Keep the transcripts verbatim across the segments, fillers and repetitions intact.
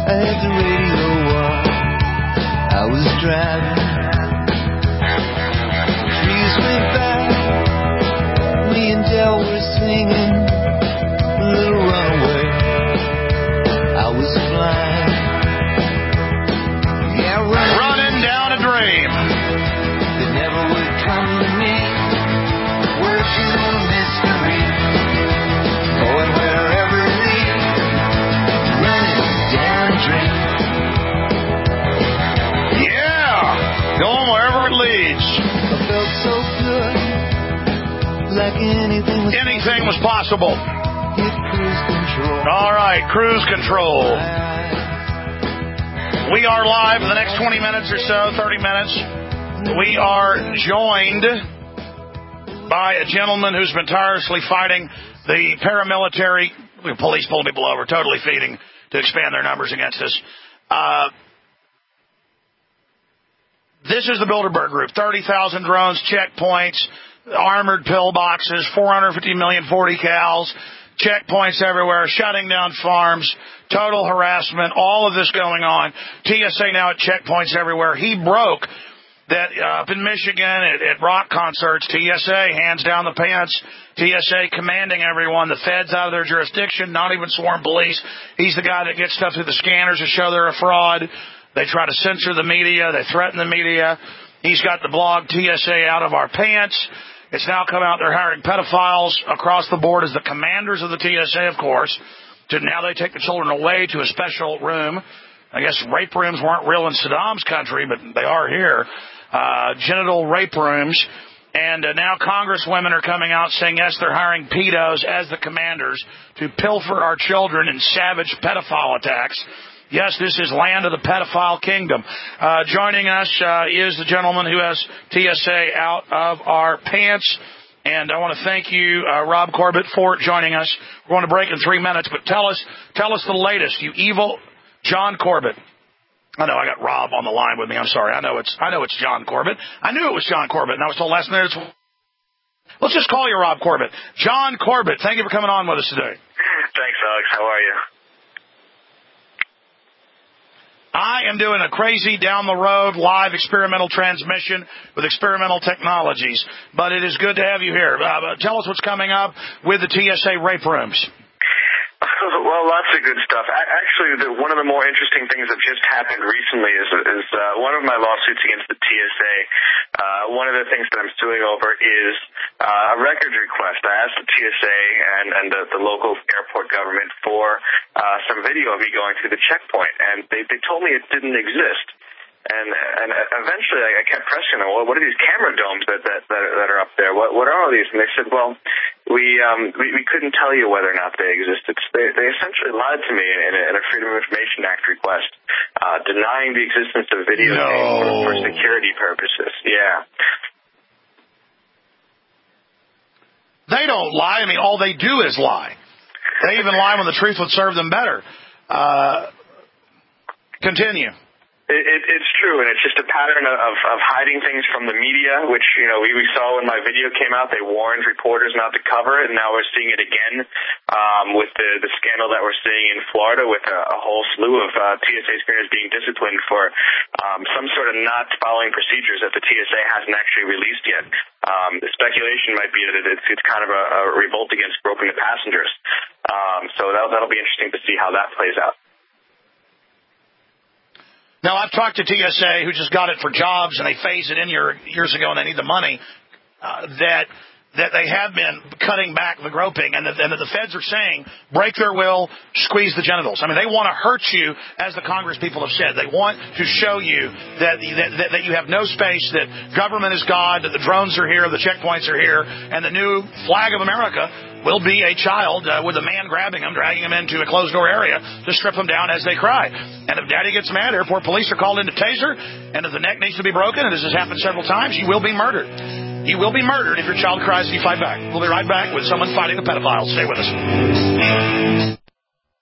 I had the radio on. I was driving. Trees went by. Me and Del were singing a little runaway. I was flying. Yeah, running, running down a dream. That never would come to me. Working on a mystery. Going wherever it leads. Running down a dream. Yeah, going wherever it leads. I felt so good. Like anything was anything was possible. Hit cruise control. All right, cruise control. We are live for the next twenty minutes or so, thirty minutes. We are joined by a gentleman who's been tirelessly fighting the paramilitary. The police pulled people over, totally feeding to expand their numbers against us. Uh, this is the Bilderberg Group. thirty thousand drones, checkpoints, armored pillboxes, four hundred fifty million forty cals, checkpoints everywhere, shutting down farms, total harassment, all of this going on. T S A now at checkpoints everywhere. He broke that uh, up in Michigan at, at rock concerts. T S A hands down the pants. T S A commanding everyone. The feds out of their jurisdiction, not even sworn police. He's the guy that gets stuff through the scanners to show they're a fraud. They try to censor the media. They threaten the media. He's got the blog T S A out of our pants. It's now come out they're hiring pedophiles across the board as the commanders of the T S A, of course. To now they take the children away to a special room. I guess rape rooms weren't real in Saddam's country, but they are here. Uh, genital rape rooms. And uh, now congresswomen are coming out saying, yes, they're hiring pedos as the commanders to pilfer our children in savage pedophile attacks. Yes, this is land of the pedophile kingdom. Uh, joining us uh, is the gentleman who has T S A out of our pants. And I want to thank you, uh, Rob Corbett, for joining us. We're going to break in three minutes, but tell us, tell us the latest. You evil John Corbett. I know I got Rob on the line with me. I'm sorry. I know it's, I know it's John Corbett. I knew it was John Corbett, and I was told last minute. It's, let's just call you Rob Corbett. John Corbett, thank you for coming on with us today. Thanks, Alex. How are you? I am doing a crazy down-the-road live experimental transmission with experimental technologies, but it is good to have you here. Uh, tell us what's coming up with the T S A rape rooms. Well, lots of good stuff. Actually, the, one of the more interesting things that just happened recently is, is uh, one of my lawsuits against the T S A. Uh, one of the things that I'm suing over is uh, a records request. I asked the T S A and, and the, the local airport government for uh, some video of me going through the checkpoint, and they, they told me it didn't exist. And and eventually I kept pressing them. Well, what are these camera domes that that that are, that are up there? What what are all these? And they said, well, we um we, we couldn't tell you whether or not they existed. They they essentially lied to me in a, in a Freedom of Information Act request, uh, denying the existence of videotape no. for, for security purposes. Yeah. They don't lie. I mean, all they do is lie. They even lie when the truth would serve them better. Uh, continue. It, it, it's true, and it's just a pattern of, of hiding things from the media, which, you know, we, we saw when my video came out. They warned reporters not to cover it, and now we're seeing it again um, with the, the scandal that we're seeing in Florida with a, a whole slew of uh, T S A screeners being disciplined for um, some sort of not following procedures that the T S A hasn't actually released yet. Um, the speculation might be that it's, it's kind of a, a revolt against groping the passengers. Um, so that, that'll be interesting to see how that plays out. Now, I've talked to T S A, who just got it for jobs, and they phased it in year, years ago, and they need the money, uh, that that they have been cutting back the groping, and that, and that the feds are saying, break their will, squeeze the genitals. I mean, they want to hurt you, as the Congress people have said. They want to show you that, that, that you have no space, that government is God, that the drones are here, the checkpoints are here, and the new flag of America will be a child uh, with a man grabbing him, dragging him into a closed-door area to strip him down as they cry. And if daddy gets mad, airport police are called in to taser, and if the neck needs to be broken, and this has happened several times, you will be murdered. You will be murdered if your child cries and you fight back. We'll be right back with someone fighting the pedophiles. Stay with us.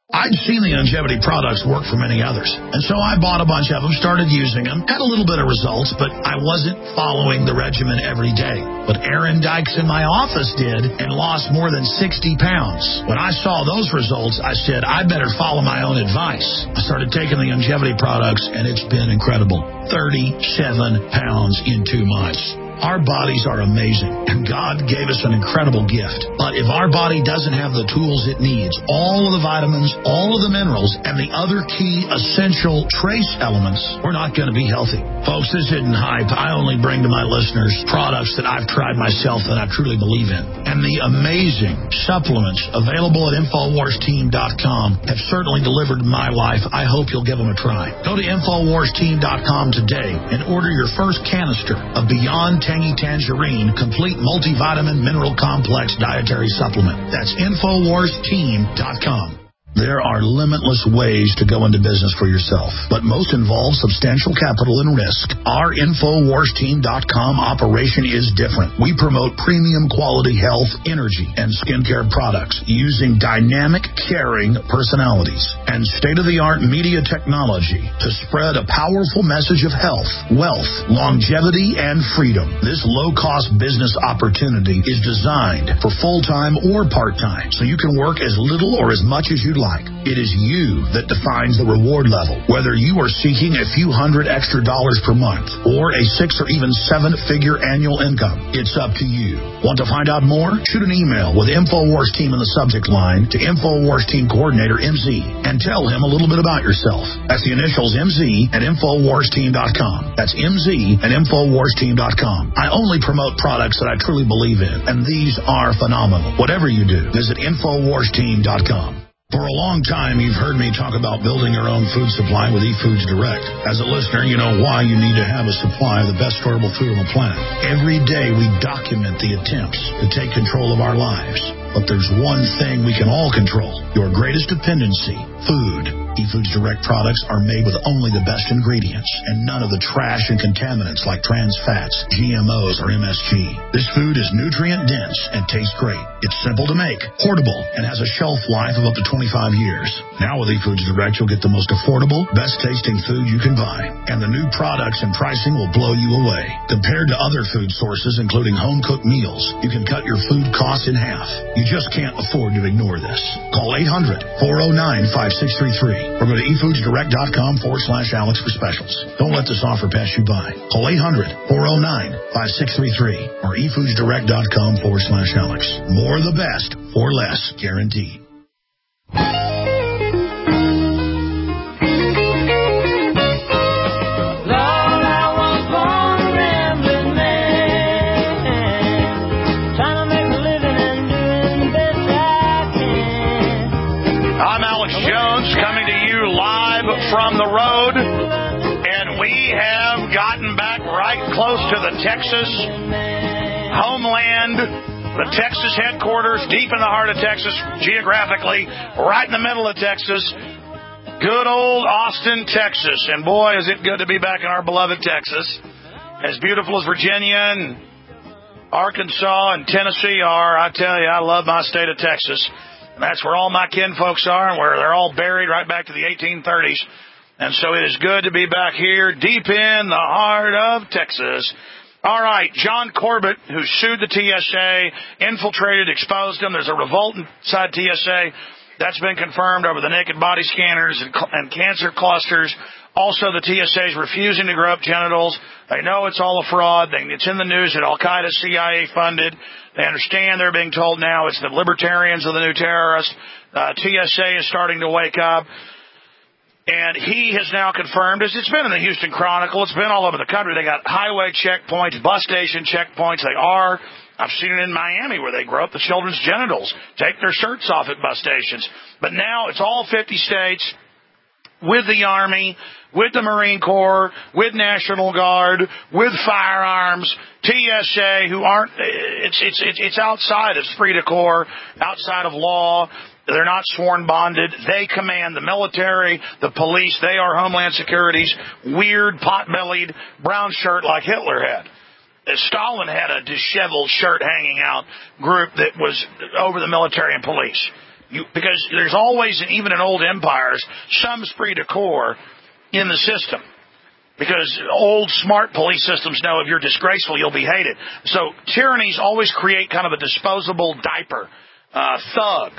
I'd seen the longevity products work for many others, and so I bought a bunch of them, started using them, had a little bit of results, but I wasn't following the regimen every day. But Aaron Dykes in my office did and lost more than sixty pounds. When I saw those results, I said, I better follow my own advice. I started taking the longevity products, and it's been incredible. thirty-seven pounds in two months. Our bodies are amazing, and God gave us an incredible gift. But if our body doesn't have the tools it needs, all of the vitamins, all of the minerals, and the other key essential trace elements, we're not going to be healthy. Folks, this isn't hype. I only bring to my listeners products that I've tried myself that I truly believe in. And the amazing supplements available at Infowars Team dot com have certainly delivered my life. I hope you'll give them a try. Go to Infowars Team dot com today and order your first canister of Beyond Tangy Tangerine Complete Multivitamin Mineral Complex Dietary Supplement. That's Infowars Team dot com. There are limitless ways to go into business for yourself, but most involve substantial capital and risk. Our Infowars Team dot com operation is different. We promote premium quality health, energy, and skincare products using dynamic, caring personalities and state-of-the-art media technology to spread a powerful message of health, wealth, longevity, and freedom. This low-cost business opportunity is designed for full-time or part-time, so you can work as little or as much as you'd like. It is you that defines the reward level. Whether you are seeking a few hundred extra dollars per month or a six or even seven-figure annual income, it's up to you. Want to find out more? Shoot an email with Infowars Team in the subject line to Infowars Team Coordinator M Z and tell him a little bit about yourself. That's the initials M Z at Infowars Team dot com. That's M Z at Infowars Team dot com. I only promote products that I truly believe in, and these are phenomenal. Whatever you do, visit Infowars Team dot com. For a long time, you've heard me talk about building your own food supply with eFoods Direct. As a listener, you know why you need to have a supply of the best storable food on the planet. Every day, we document the attempts to take control of our lives. But there's one thing we can all control, your greatest dependency, food. eFoods Direct products are made with only the best ingredients and none of the trash and contaminants like trans fats, G M Os, or M S G. This food is nutrient dense and tastes great. It's simple to make, portable, and has a shelf life of up to twenty-five years. Now with eFoods Direct, you'll get the most affordable, best tasting food you can buy. And the new products and pricing will blow you away. Compared to other food sources, including home-cooked meals, you can cut your food costs in half. You just can't afford to ignore this. Call eight hundred, four oh nine, five six three three or go to eFoodsDirect.com forward slash Alex for specials. Don't let this offer pass you by. Call eight hundred, four oh nine, five six three three or eFoodsDirect.com forward slash Alex. More of the best for less, guaranteed. From the road, and we have gotten back right close to the Texas homeland, the Texas headquarters, deep in the heart of Texas, geographically, right in the middle of Texas, good old Austin, Texas. And boy, is it good to be back in our beloved Texas. As beautiful as Virginia and Arkansas and Tennessee are, I tell you, I love my state of Texas. That's where all my kinfolks are, and where they're all buried right back to the eighteen thirties. And so it is good to be back here deep in the heart of Texas. All right, John Corbett, who sued the T S A, infiltrated, exposed them. There's a revolt inside T S A. That's been confirmed over the naked body scanners and, and cancer clusters. Also, the T S A is refusing to grow up genitals. They know it's all a fraud. They, it's in the news that Al-Qaeda, C I A funded. They understand they're being told now it's the libertarians of the new terrorists. Uh, T S A is starting to wake up. And he has now confirmed, as it's been in the Houston Chronicle, it's been all over the country. They got highway checkpoints, bus station checkpoints. They are. I've seen it in Miami where they grow up the children's genitals, take their shirts off at bus stations. But now it's all fifty states with the Army, with the Marine Corps, with National Guard, with firearms, T S A, who aren't, it's, it's, it's, it's outside of esprit de corps, outside of law. They're not sworn bonded. They command the military, the police. They are Homeland Security's weird, pot-bellied, brown shirt like Hitler had. Stalin had a disheveled shirt hanging out group that was over the military and police. You, because there's always, even in old empires, some esprit de corps in the system. Because old, smart police systems know if you're disgraceful, you'll be hated. So tyrannies always create kind of a disposable diaper, uh, thug,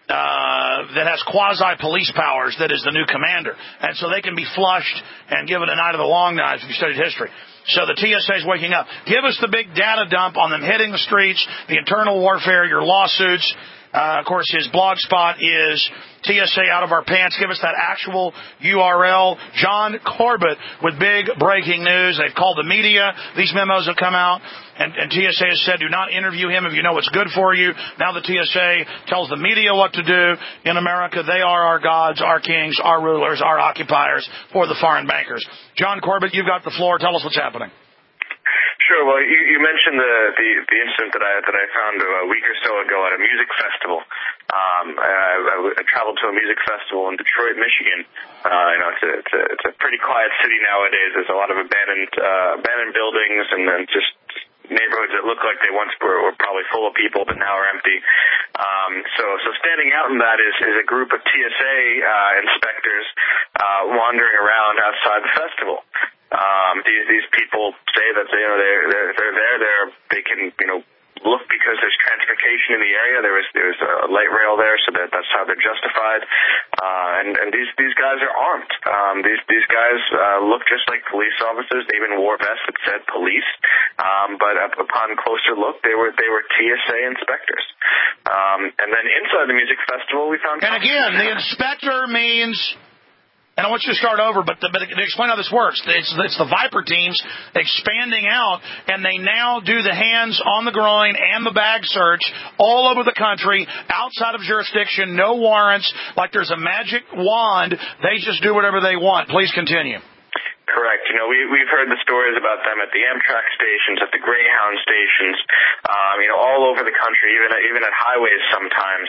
uh, that has quasi-police powers that is the new commander. And so they can be flushed and given a night of the long knives if you studied history. So the T S A is waking up. Give us the big data dump on them hitting the streets, the internal warfare, your lawsuits. Uh, of course, his blog spot is T S A Out of Our Pants. Give us that actual U R L. John Corbett with big breaking news. They've called the media. These memos have come out. And, and T S A has said, do not interview him if you know what's good for you. Now the T S A tells the media what to do. In America, they are our gods, our kings, our rulers, our occupiers for the foreign bankers. John Corbett, you've got the floor. Tell us what's happening. Sure. Well, you, you mentioned the, the the incident that I that I found a week or so ago at a music festival. Um, I, I traveled to a music festival in Detroit, Michigan. Uh, you know, it's a, it's a it's a pretty quiet city nowadays. There's a lot of abandoned uh, abandoned buildings and then just neighborhoods that look like they once were, were probably full of people, but now are empty. Um, so so standing out in that is is a group of T S A uh, inspectors uh, wandering around outside the festival. Um, these, these people say that, you know, they're, they're, they're there, they're, they can, you know, look because there's transportation in the area. There was, there's a light rail there, so that, that's how they're justified. Uh, and, and these, these guys are armed. Um, these, these guys, uh, look just like police officers. They even wore vests that said police. Um, but up, upon closer look, they were, they were T S A inspectors. Um, and then inside the music festival, we found... And again, the inspector means... And I want you to start over, but, the, but to explain how this works, it's, it's the Viper teams expanding out, and they now do the hands on the groin and the bag search all over the country, outside of jurisdiction, no warrants, like there's a magic wand. They just do whatever they want. Please continue. Correct. You know, we, we've heard the stories about them at the Amtrak stations, at the Greyhound stations, um, you know, all over the country, even at, even at highways sometimes.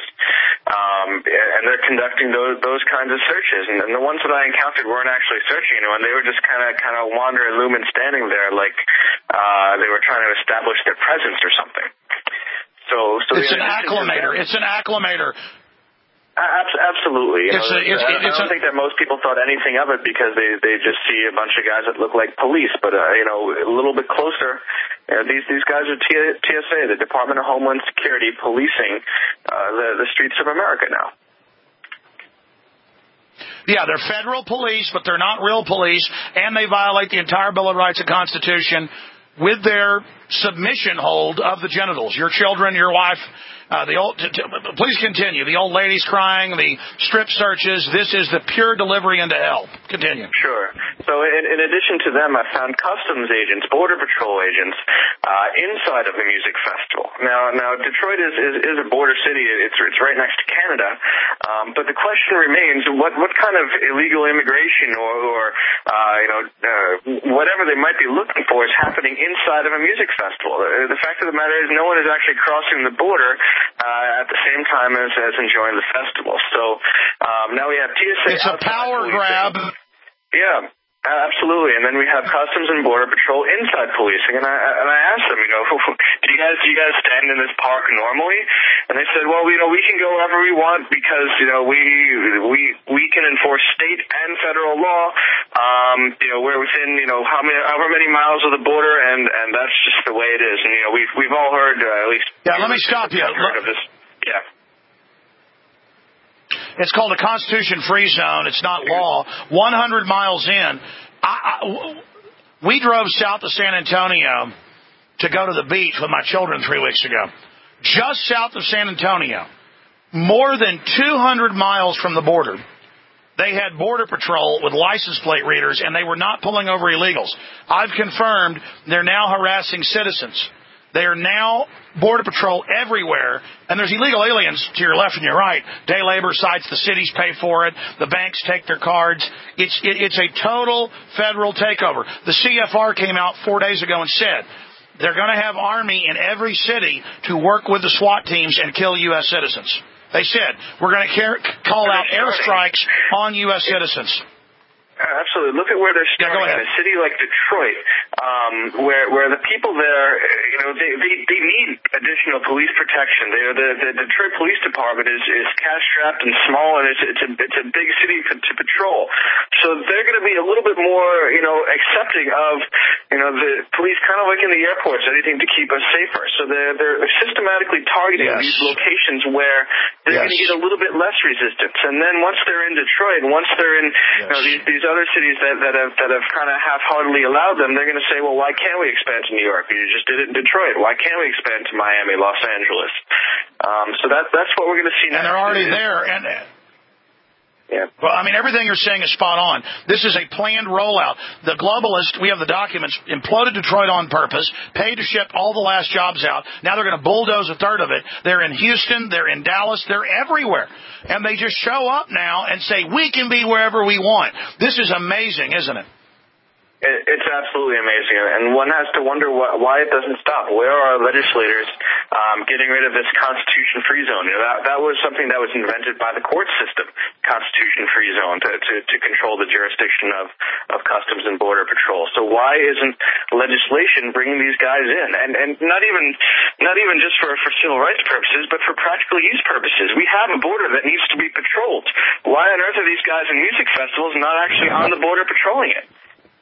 Um, and they're conducting those, those kinds of searches. And, and the ones that I encountered weren't actually searching anyone. They were just kind of, kind of wandering, looming, standing there like, uh, they were trying to establish their presence or something. So, so it's an acclimator. It's an acclimator. Absolutely. You it's know, a, it's, I, it's I don't a, think that most people thought anything of it because they they just see a bunch of guys that look like police. But, uh, you know, a little bit closer, you know, these, these guys are T S A, the Department of Homeland Security, policing uh, the, the streets of America now. Yeah, they're federal police, but they're not real police, and they violate the entire Bill of Rights and Constitution with their submission hold of the genitals. Your children, your wife... Uh, the old, t- t- please continue. The old ladies crying, the strip searches. This is the pure delivery into hell. Continue. Sure. So in, in addition to them, I found customs agents, border patrol agents, uh, inside of the music festival. Now, now Detroit is, is, is a border city. It's, it's right next to Canada. Um, but the question remains, what, what kind of illegal immigration or, or uh, you know, uh, whatever they might be looking for is happening inside of a music festival? The, the fact of the matter is no one is actually crossing the border Uh, at the same time as, as enjoying the festival. So um, now we have T S A. It's a power grab. Yeah, absolutely. And then we have Customs and Border Patrol inside policing. And I and I asked them, you know, do you guys do you guys stand in this park normally? And they said, well, you know, we can go wherever we want because you know we we we can enforce state and federal law. Um, you know, we're within you know how many however many miles of the border, and and that's just the way it is. And you know, we've we've all heard uh, at least. Yeah, let me stop you. Heard of this. Yeah. It's called a Constitution-free zone. It's not law. one hundred miles in. I, I, we drove south of San Antonio to go to the beach with my children three weeks ago. Just south of San Antonio, more than two hundred miles from the border, they had Border Patrol with license plate readers, and they were not pulling over illegals. I've confirmed they're now harassing citizens. They are now Border Patrol everywhere, and there's illegal aliens to your left and your right. Day labor sites, the cities pay for it, the banks take their cards. It's it, it's a total federal takeover. The C F R came out four days ago and said they're going to have Army in every city to work with the SWAT teams and kill U S citizens. They said we're going to car- call out airstrikes on U S citizens. absolutely. Look at where they're starting. Yeah, in a city like Detroit, um, where where the people there, you know, they they, they need additional police protection. They, the the Detroit Police Department is is cash strapped and small, and it's it's a it's a big city to, to patrol. So they're going to be a little bit more, you know, accepting of, you know, the police, kind of like in the airports, anything to keep us safer. So they're they're systematically targeting yes. these locations where they're yes. going to get a little bit less resistance. And then once they're in Detroit, once they're in yes. you know, these, these other cities that, that have that have kind of half-heartedly allowed them, they're going to say, well, why can't we expand to New York? You just did it in Detroit. Why can't we expand to Miami, Los Angeles? Um, so that that's what we're going to see next. And they're already there. And Yeah. Well, I mean, everything you're saying is spot on. This is a planned rollout. The globalists, we have the documents, imploded Detroit on purpose, paid to ship all the last jobs out. Now they're going to bulldoze a third of it. They're in Houston. They're in Dallas. They're everywhere. And they just show up now and say, we can be wherever we want. This is amazing, isn't it? It's absolutely amazing, and one has to wonder why it doesn't stop. Where are our legislators um, getting rid of this constitution-free zone? You know, that, that was something that was invented by the court system, constitution-free zone, to, to, to control the jurisdiction of, of Customs and Border Patrol. So why isn't legislation bringing these guys in? And, and not even not even just for, for civil rights purposes, but for practical use purposes. We have a border that needs to be patrolled. Why on earth are these guys in music festivals not actually on the border patrolling it?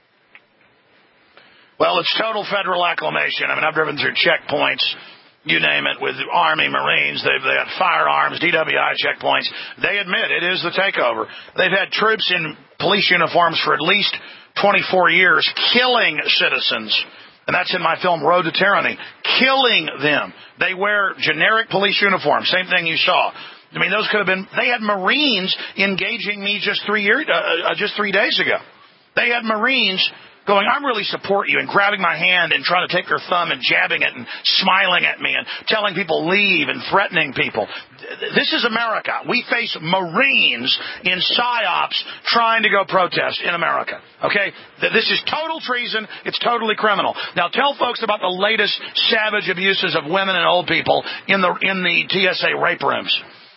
Well, it's total federal acclamation. I mean, I've driven through checkpoints, you name it, with Army, Marines. They've they had firearms, D W I checkpoints. They admit it is the takeover. They've had troops in police uniforms for at least twenty-four years killing citizens. And that's in my film, Road to Tyranny. Killing them. They wear generic police uniforms. Same thing you saw. I mean, those could have been, they had Marines engaging me just three years, uh, uh, just three days ago. They had Marines going, I really support you, and grabbing my hand and trying to take their thumb and jabbing it and smiling at me and telling people leave and threatening people. This is America. We face Marines in PSYOPs trying to go protest in America. Okay? This is total treason. It's totally criminal. Now tell folks about the latest savage abuses of women and old people in the in the T S A rape rooms.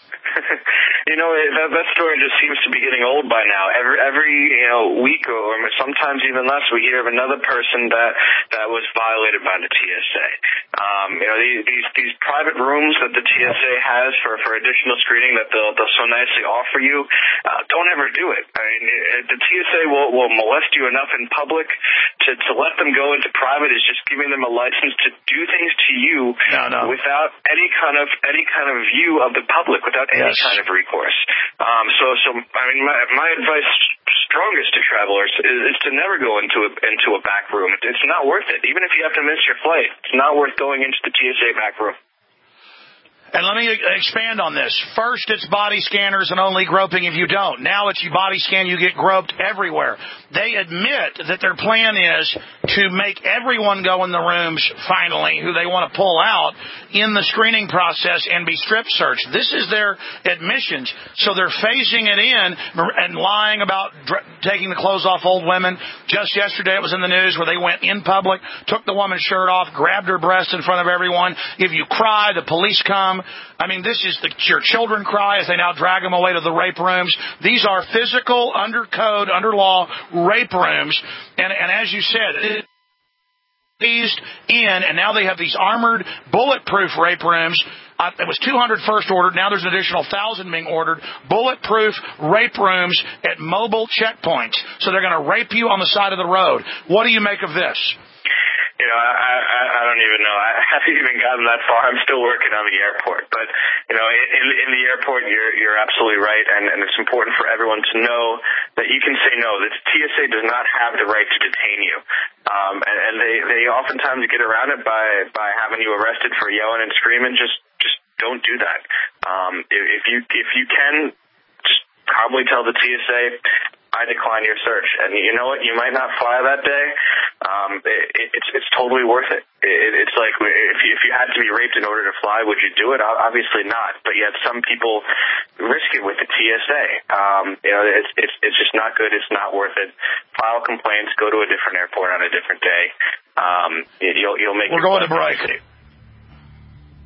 You know, that, that story just seems to be getting old by now. Every, every you know, week or sometimes even less, we hear of another person that, that was violated by the T S A. Um, you know, these, these, these private rooms that the T S A has for, for additional screening that they'll, they'll so nicely offer you, uh, don't ever do it. I mean, the T S A will, will molest you enough in public to, to let them go into private is just giving them a license to do things to you no, no. without any kind of, any kind of view of the public, without any yes. kind of recourse. Um, so, so I mean, my, my advice, strongest to travelers, is, is to never go into a, into a back room. It's not worth it. Even if you have to miss your flight, it's not worth going into the T S A back room. And let me expand on this. First, it's body scanners and only groping if you don't. Now it's you body scan, you get groped everywhere. They admit that their plan is to make everyone go in the rooms, finally, who they want to pull out in the screening process and be strip searched. This is their admissions. So they're phasing it in and lying about dr- taking the clothes off old women. Just yesterday it was in the news where they went in public, took the woman's shirt off, grabbed her breast in front of everyone. If you cry, the police come. I mean, this is the, your children cry as they now drag them away to the rape rooms. These are physical, under code, under law rape rooms. And, and as you said, eased in, and now they have these armored, bulletproof rape rooms. Uh, it was two hundred first ordered. Now there's an additional one thousand being ordered. Bulletproof rape rooms at mobile checkpoints. So they're going to rape you on the side of the road. What do you make of this? You know, I, I, I don't even know. I haven't even gotten that far. I'm still working on the airport. But, you know, in, in the airport, you're, you're absolutely right. And, and it's important for everyone to know that you can say no. The T S A does not have the right to detain you. Um, and, and they, they oftentimes get around it by, by having you arrested for yelling and screaming. Just, just don't do that. Um, if you, if you can, just calmly tell the T S A, I decline your search. And you know what? You might not fly that day. Um, it, it's it's totally worth it. it. It's like if you, if you had to be raped in order to fly, would you do it? Obviously not. But yet some people risk it with the T S A. Um, you know, it's it's it's just not good. It's not worth it. File complaints. Go to a different airport on a different day. Um, you'll you'll make. We're going to break.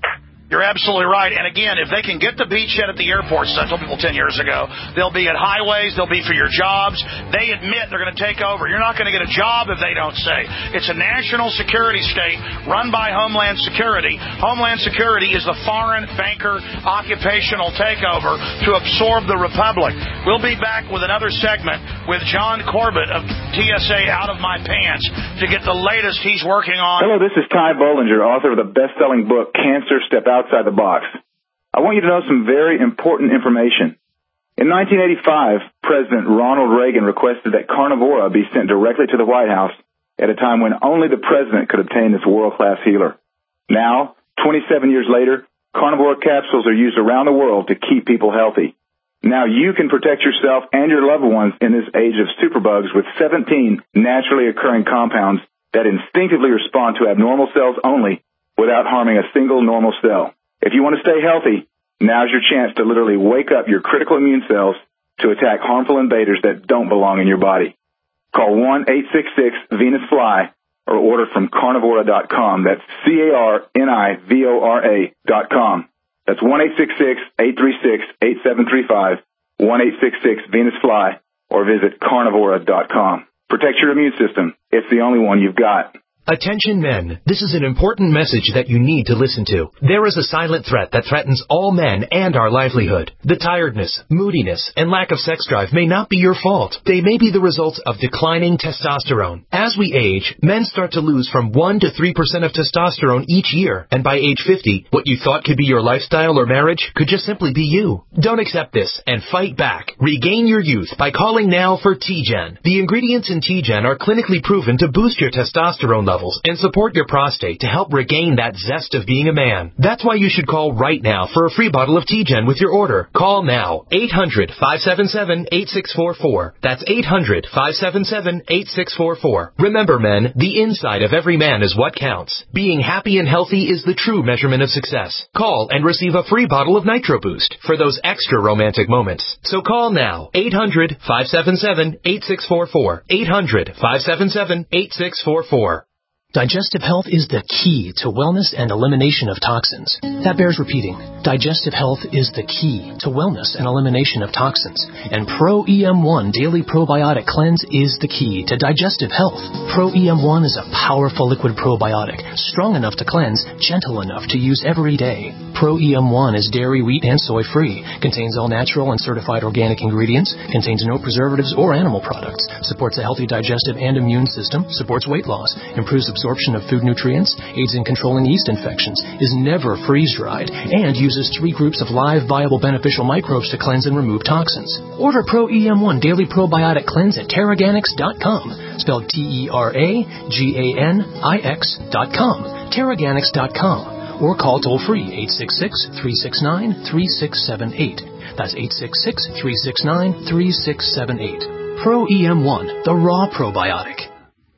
You're absolutely right. And again, if they can get the beachhead at the airports, as I told people ten years ago, they'll be at highways, they'll be for your jobs. They admit they're going to take over. You're not going to get a job if they don't say. It's a national security state run by Homeland Security. Homeland Security is the foreign banker occupational takeover to absorb the republic. We'll be back with another segment with John Corbett of T S A Out of My Pants to get the latest he's working on. Hello, this is Ty Bollinger, author of the best-selling book, Cancer Step Outside the Box. I want you to know some very important information. In nineteen eighty-five, President Ronald Reagan requested that Carnivora be sent directly to the White House at a time when only the president could obtain this world-class healer. Now, twenty-seven years later, Carnivora capsules are used around the world to keep people healthy. Now you can protect yourself and your loved ones in this age of superbugs with seventeen naturally occurring compounds that instinctively respond to abnormal cells only without harming a single normal cell. If you want to stay healthy, now's your chance to literally wake up your critical immune cells to attack harmful invaders that don't belong in your body. Call one eight six six Venus Fly or order from carnivora dot com. That's C A R N I V O R A dot com. That's one eight six six, eight three six, eight seven three five, one eight six six Venus Fly, or visit carnivora dot com. Protect your immune system. It's the only one you've got. Attention men, this is an important message that you need to listen to. There is a silent threat that threatens all men and our livelihood. The tiredness, moodiness, and lack of sex drive may not be your fault. They may be the result of declining testosterone. As we age, men start to lose from one to three percent of testosterone each year, and by age fifty, what you thought could be your lifestyle or marriage could just simply be you. Don't accept this and fight back. Regain your youth by calling now for T-Gen. The ingredients in T-Gen are clinically proven to boost your testosterone levels and support your prostate to help regain that zest of being a man. That's why you should call right now for a free bottle of T-Gen with your order. Call now. eight hundred, five seven seven, eight six four four. That's eight hundred, five seven seven, eight six four four. Remember, men, the inside of every man is what counts. Being happy and healthy is the true measurement of success. Call and receive a free bottle of Nitro Boost for those extra romantic moments. So call now. eight hundred, five seven seven, eight six four four. eight hundred, five seven seven, eight six four four. Digestive health is the key to wellness and elimination of toxins. That bears repeating. Digestive health is the key to wellness and elimination of toxins. And Pro E M one Daily Probiotic Cleanse is the key to digestive health. Pro E M one is a powerful liquid probiotic, strong enough to cleanse, gentle enough to use every day. Pro E M one is dairy, wheat, and soy free, contains all natural and certified organic ingredients, contains no preservatives or animal products, supports a healthy digestive and immune system, supports weight loss, improves absorption of food nutrients, aids in controlling yeast infections, is never freeze-dried, and uses three groups of live, viable, beneficial microbes to cleanse and remove toxins. Order Pro E M one Daily Probiotic Cleanse at Terraganix dot com, spelled T E R A G A N I X dot com, Terraganix dot com. Or call toll-free eight six six, three six nine, three six seven eight. That's eight six six, three six nine, three six seven eight. Pro E M one, the raw probiotic.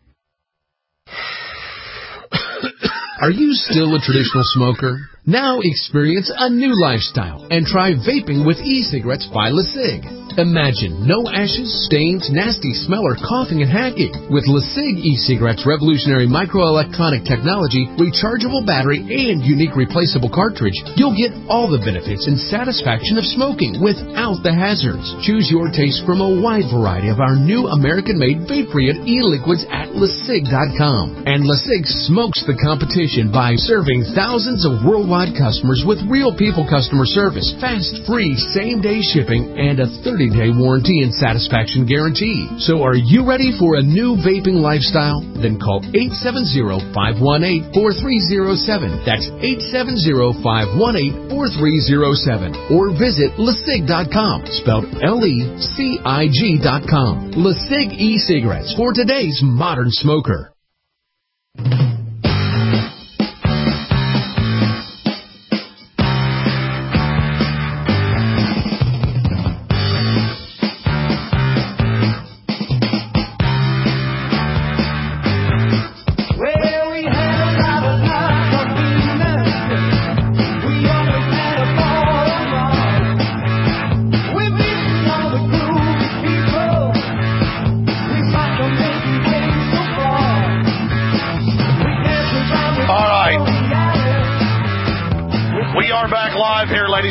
Are you still a traditional smoker? Now experience a new lifestyle and try vaping with e-cigarettes by LeSig. Imagine no ashes, stains, nasty smell, or coughing and hacking. With LeSig e-cigarettes' revolutionary microelectronic technology, rechargeable battery, and unique replaceable cartridge, you'll get all the benefits and satisfaction of smoking without the hazards. Choose your taste from a wide variety of our new American-made vape-free e-liquids at LeSig dot com. And LeSig smokes the competition by serving thousands of worldwide customers with real people customer service, fast, free, same-day shipping, and a thirty-day warranty and satisfaction guarantee. So are you ready for a new vaping lifestyle? Then call eight seven zero, five one eight, four three zero seven. That's eight seven zero, five one eight, four three zero seven. Or visit LeSig dot com, spelled L E C I G dot com. LeSig e-cigarettes for today's modern smoker. We fight to make it so far.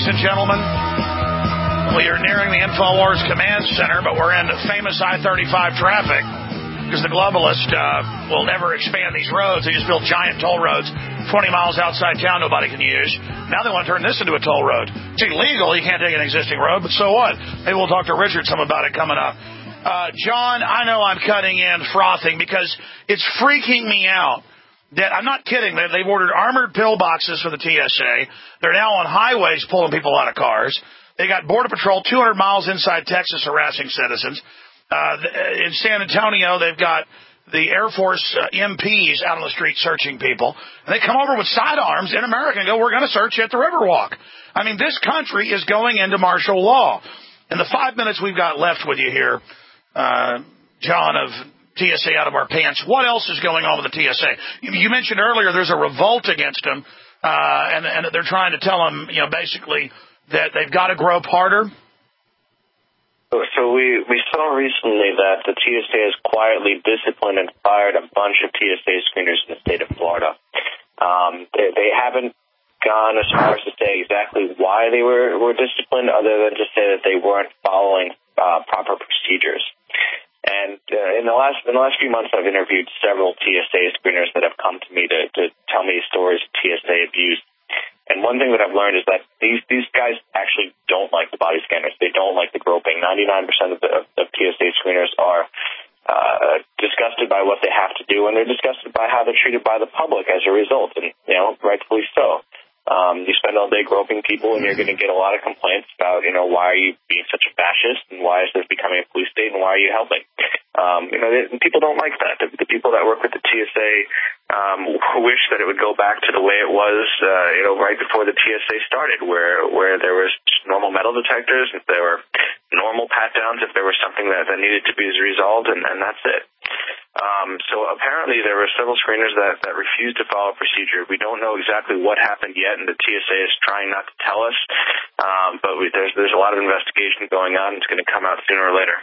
ladies and gentlemen. We are nearing the InfoWars Command Center, but we're in famous I thirty-five traffic because the globalists uh, will never expand these roads. They just built giant toll roads twenty miles outside town nobody can use. Now they want to turn this into a toll road. It's illegal. You can't take an existing road, but so what? Maybe we'll talk to Richard some about it coming up. Uh, John, I know I'm cutting in frothing because it's freaking me out. That, I'm not kidding. They, they've ordered armored pillboxes for the T S A. They're now on highways pulling people out of cars. They got Border Patrol two hundred miles inside Texas harassing citizens. Uh, in San Antonio, they've got the Air Force uh, M Ps out on the street searching people. And they come over with sidearms in America and go, we're going to search you at the Riverwalk. I mean, this country is going into martial law. In the five minutes we've got left with you here, uh, John of T S A out of our pants. What else is going on with the T S A? You mentioned earlier there's a revolt against them, uh, and, and they're trying to tell them, you know, basically that they've got to grope harder. So we, we saw recently that the T S A has quietly disciplined and fired a bunch of T S A screeners in the state of Florida. Um, they, they haven't gone as far as to say exactly why they were, were disciplined, other than to say that they weren't following uh, proper procedures. And uh, in the last in the last few months, I've interviewed several T S A screeners that have come to me to, to tell me stories of T S A abuse. And one thing that I've learned is that these these guys actually don't like the body scanners. They don't like the groping. ninety-nine percent of the of T S A screeners are uh, disgusted by what they have to do, and they're disgusted by how they're treated by the public as a result. And you know, rightfully so. Um, you spend all day groping people, and you're going to get a lot of complaints about, you know, why are you being such a fascist, and why is this becoming a police state, and why are you helping? Um, you know, they, people don't like that. The, the people that work with the T S A um, wish that it would go back to the way it was, uh, you know, right before the T S A started, where where there was just normal metal detectors, if there were normal pat-downs, if there was something that, that needed to be resolved, and, and that's it. Um, so apparently there were several screeners that, that refused to follow procedure. We don't know exactly what happened yet, and the T S A is trying not to tell us. Um, but we, there's there's a lot of investigation going on. It's going to come out sooner or later.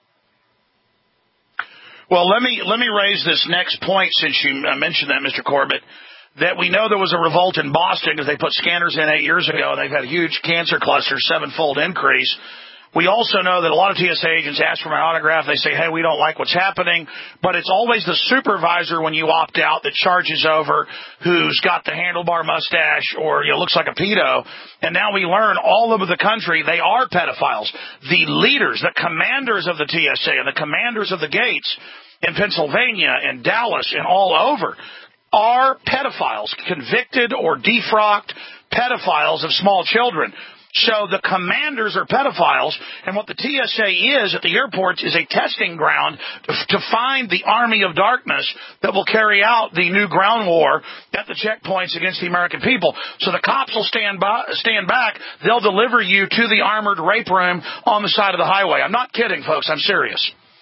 Well, let me let me raise this next point since you mentioned that, Mister Corbett, that we know there was a revolt in Boston because they put scanners in eight years ago, and they've had a huge cancer cluster, seven-fold increase. We also know that a lot of T S A agents ask for my autograph. They say, hey, we don't like what's happening. But it's always the supervisor when you opt out that charges over, who's got the handlebar mustache or, you know, looks like a pedo. And now we learn all over the country they are pedophiles. The leaders, the commanders of the T S A and the commanders of the gates in Pennsylvania and Dallas and all over are pedophiles, convicted or defrocked pedophiles of small children. So the commanders are pedophiles, and what the T S A is at the airports is a testing ground to, to find the army of darkness that will carry out the new ground war at the checkpoints against the American people. So the cops will stand by, stand back. They'll deliver you to the armored rape room on the side of the highway. I'm not kidding, folks. I'm serious.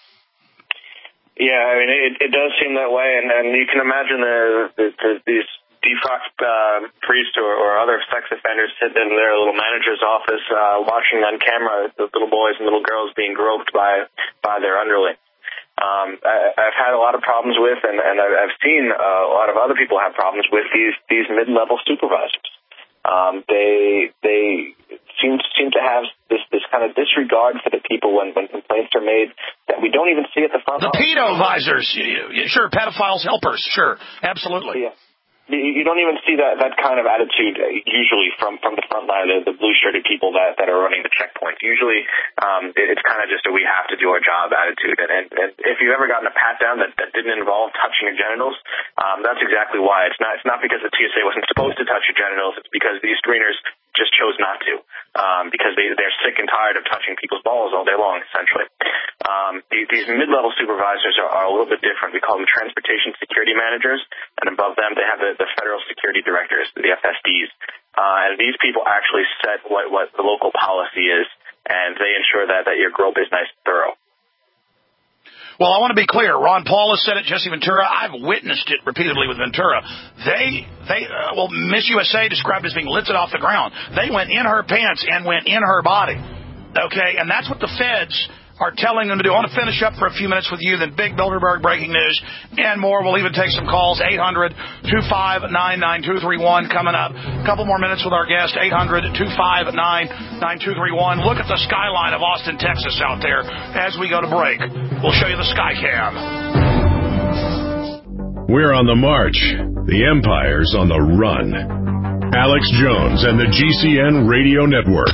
Yeah, I mean, it, it does seem that way, and, and you can imagine the, the, the, these defrocked uh, priests or, or other sex offenders sitting in their little manager's office uh, watching on camera the little boys and little girls being groped by by their underlings. Um, I, I've had a lot of problems with, and, and I've seen uh, a lot of other people have problems with these these mid-level supervisors. Um, they they seem seem to have this this kind of disregard for the people when, when complaints are made that we don't even see at the front. The pedo-visors, sure, pedophiles, helpers, sure, absolutely. Yeah. You don't even see that, that kind of attitude usually from, from the front line, the, the blue-shirted people that, that are running the checkpoints. Usually um, it's kind of just a we have to do our job attitude. And, and, and if you've ever gotten a pat-down that, that didn't involve touching your genitals, um, that's exactly why. It's not, it's not because the T S A wasn't supposed to touch your genitals. It's because these screeners just chose not to um, because they, they're sick and tired of touching people's balls all day long, essentially. Um, these, these mid-level supervisors are, are a little bit different. We call them transportation security managers, and above them they have the, the federal security directors, the F S Ds. Uh, and these people actually set what, what the local policy is, and they ensure that, that your grope is nice and thorough. Well, I want to be clear. Ron Paul has said it. Jesse Ventura. I've witnessed it repeatedly with Ventura. They, they, uh, well, Miss U S A described as being lifted off the ground. They went in her pants and went in her body. Okay, and that's what the feds are telling them to do. I want to finish up for a few minutes with you, then Big Bilderberg breaking news and more. We'll even take some calls. eight hundred, two five nine, nine two three one coming up. A couple more minutes with our guest, eight hundred, two five nine, nine two three one. Look at the skyline of Austin, Texas out there as we go to break. We'll show you the sky cam. We're on the march. The Empire's on the run. Alex Jones and the G C N Radio Network.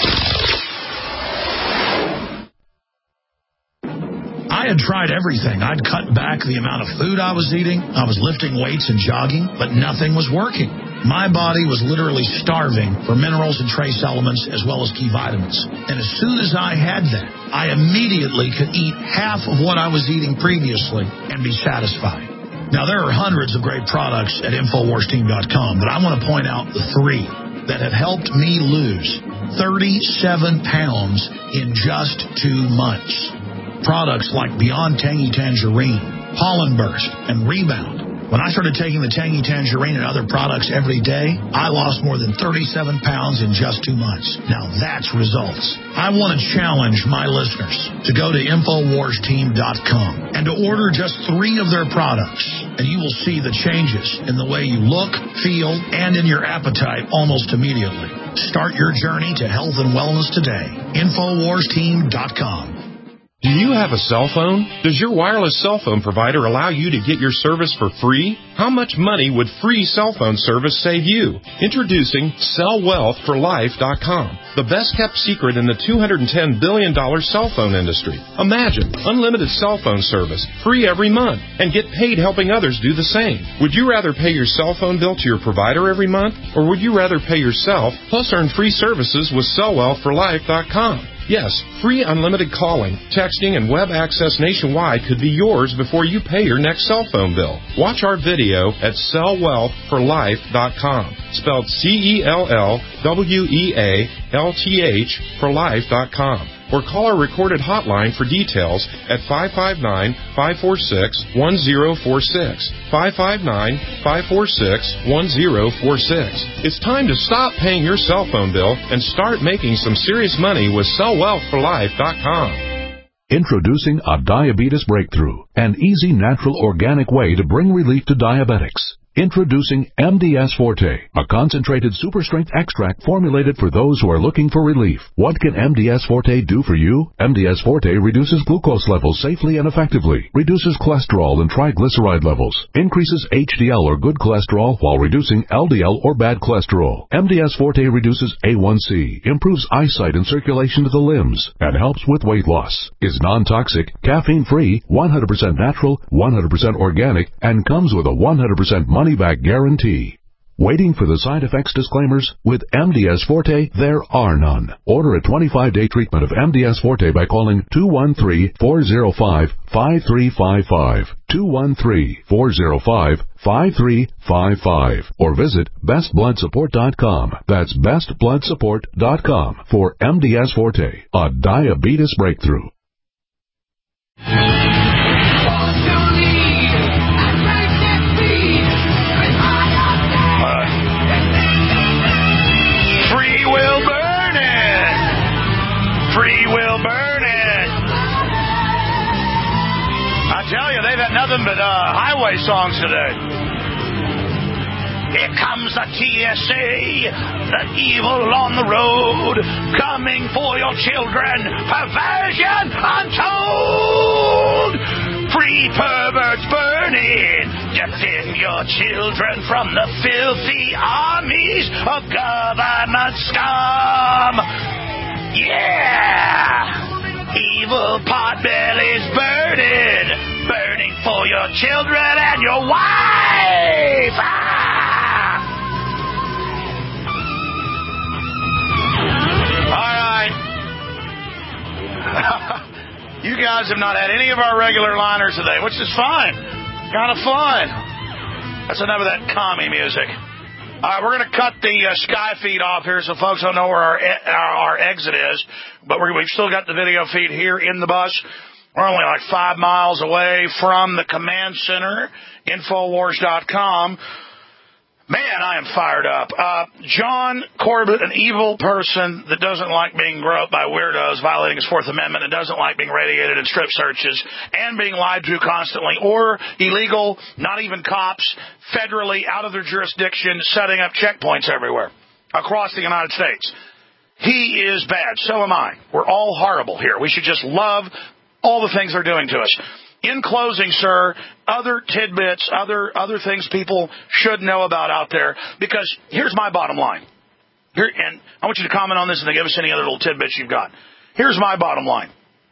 I had tried everything. I'd cut back the amount of food I was eating. I was lifting weights and jogging, but nothing was working. My body was literally starving for minerals and trace elements as well as key vitamins. And as soon as I had that, I immediately could eat half of what I was eating previously and be satisfied. Now, there are hundreds of great products at Infowars Team dot com, but I want to point out the three that have helped me lose thirty-seven pounds in just two months. Products like Beyond Tangy Tangerine, Pollen Burst, and Rebound. When I started taking the Tangy Tangerine and other products every day, I lost more than thirty-seven pounds in just two months. Now that's results. I want to challenge my listeners to go to Infowars Team dot com and to order just three of their products, and you will see the changes in the way you look, feel, and in your appetite almost immediately. Start your journey to health and wellness today. Infowars Team dot com. Do you have a cell phone? Does your wireless cell phone provider allow you to get your service for free? How much money would free cell phone service save you? Introducing Sell Wealth For Life dot com, the best kept secret in the two hundred ten billion dollars cell phone industry. Imagine unlimited cell phone service, free every month, and get paid helping others do the same. Would you rather pay your cell phone bill to your provider every month, or would you rather pay yourself plus earn free services with Sell Wealth For Life dot com? Yes, free unlimited calling, texting, and web access nationwide could be yours before you pay your next cell phone bill. Watch our video at Sell Wealth For Life dot com, spelled C E L L W E A L T H for life dot com. Or call our recorded hotline for details at five five nine, five four six, one zero four six, five five nine, five four six, one zero four six. It's time to stop paying your cell phone bill and start making some serious money with Sell Wealth For Life dot com. Introducing a diabetes breakthrough, an easy, natural, organic way to bring relief to diabetics. Introducing M D S Forte, a concentrated super-strength extract formulated for those who are looking for relief. What can M D S Forte do for you? M D S Forte reduces glucose levels safely and effectively, reduces cholesterol and triglyceride levels, increases H D L or good cholesterol while reducing L D L or bad cholesterol. M D S Forte reduces A one C, improves eyesight and circulation to the limbs, and helps with weight loss. Is non-toxic, caffeine-free, one hundred percent natural, one hundred percent organic, and comes with a one hundred percent money-back guarantee. Waiting for the side effects disclaimers? With M D S Forte, there are none. Order a twenty-five day treatment of M D S Forte by calling two one three, four zero five, five three five five, two one three, four zero five, five three five five, or visit best blood support dot com. That's best blood support dot com for M D S Forte, a diabetes breakthrough. Free will burn it. I tell you, they've had nothing but uh, highway songs today. Here comes the T S A, the evil on the road, coming for your children, perversion untold. Free perverts burning, defend your children from the filthy armies of government scum. Yeah! Evil potbellies burning, burning for your children and your wife! Ah! All right. You guys have not had any of our regular liners today, which is fine. Kind of fun. That's enough of that commie music. All right, we're going to cut the uh, sky feed off here so folks don't know where our our, our exit is. But we're, we've still got the video feed here in the bus. We're only like five miles away from the command center, Infowars dot com. Man, I am fired up. Uh, John Corbett, an evil person that doesn't like being groped by weirdos, violating his Fourth Amendment, and doesn't like being radiated in strip searches and being lied to constantly, or illegal, not even cops, federally out of their jurisdiction, setting up checkpoints everywhere across the United States. He is bad. So am I. We're all horrible here. We should just love all the things they're doing to us. In closing, sir, other tidbits, other other things people should know about out there, because here's my bottom line. Here, and I want you to comment on this and then give us any other little tidbits you've got. Here's my bottom line.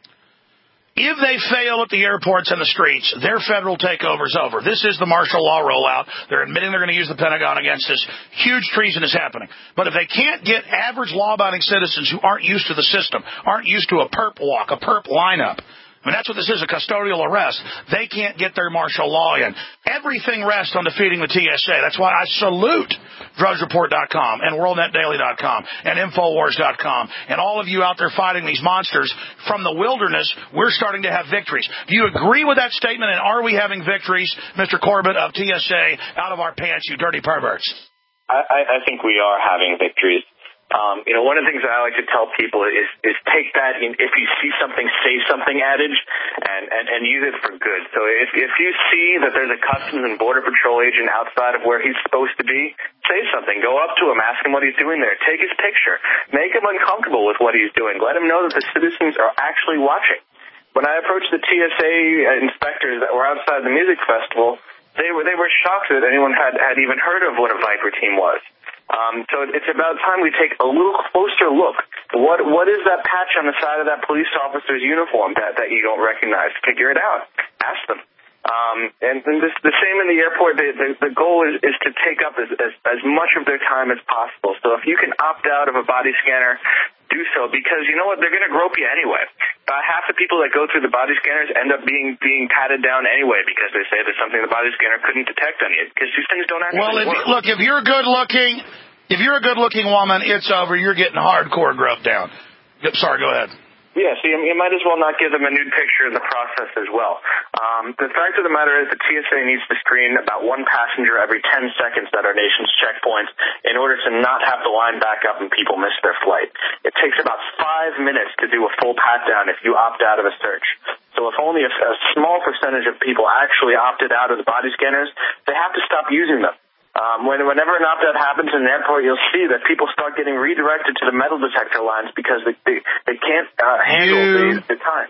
If they fail at the airports and the streets, their federal takeover is over. This is the martial law rollout. They're admitting they're going to use the Pentagon against us. Huge treason is happening. But if they can't get average law-abiding citizens who aren't used to the system, aren't used to a perp walk, a perp lineup, I mean, that's what this is, a custodial arrest. They can't get their martial law in. Everything rests on defeating the T S A. That's why I salute Drudge Report dot com and World Net Daily dot com and Infowars dot com and all of you out there fighting these monsters from the wilderness. We're starting to have victories. Do you agree with that statement, and are we having victories, Mister Corbett of T S A, out of our pants, you dirty perverts? I, I think we are having victories. Um, you know, one of the things that I like to tell people is, is take that, in, if you see something, say something adage, and, and, and use it for good. So if, if you see that there's a Customs and Border Patrol agent outside of where he's supposed to be, say something. Go up to him, ask him what he's doing there. Take his picture. Make him uncomfortable with what he's doing. Let him know that the citizens are actually watching. When I approached the T S A inspectors that were outside the music festival, they were, they were shocked that anyone had, had even heard of what a Viper team was. Um, so it's about time we take a little closer look. What what is that patch on the side of that police officer's uniform that, that you don't recognize? Figure it out. Ask them. Um, and, and this, the same in the airport. The, the, the goal is, is to take up as, as, as much of their time as possible. So if you can opt out of a body scanner, do so, because you know what? They're going to grope you anyway. About half the people that go through the body scanners end up being being patted down anyway because they say there's something the body scanner couldn't detect on you, because these things don't actually well, if, work. Look, if you're good looking, if you're a good looking woman, it's over. You're getting hardcore groped down. Sorry, go ahead. Yeah, so you, you might as well not give them a nude picture in the process as well. Um, the fact of the matter is the T S A needs to screen about one passenger every ten seconds at our nation's checkpoints in order to not have the line back up and people miss their flight. It takes about five minutes to do a full pat-down if you opt out of a search. So if only a, a small percentage of people actually opted out of the body scanners, they have to stop using them. Um, when, whenever an opt-out happens in an airport, you'll see that people start getting redirected to the metal detector lines because they they, they can't uh, handle you, the, the time.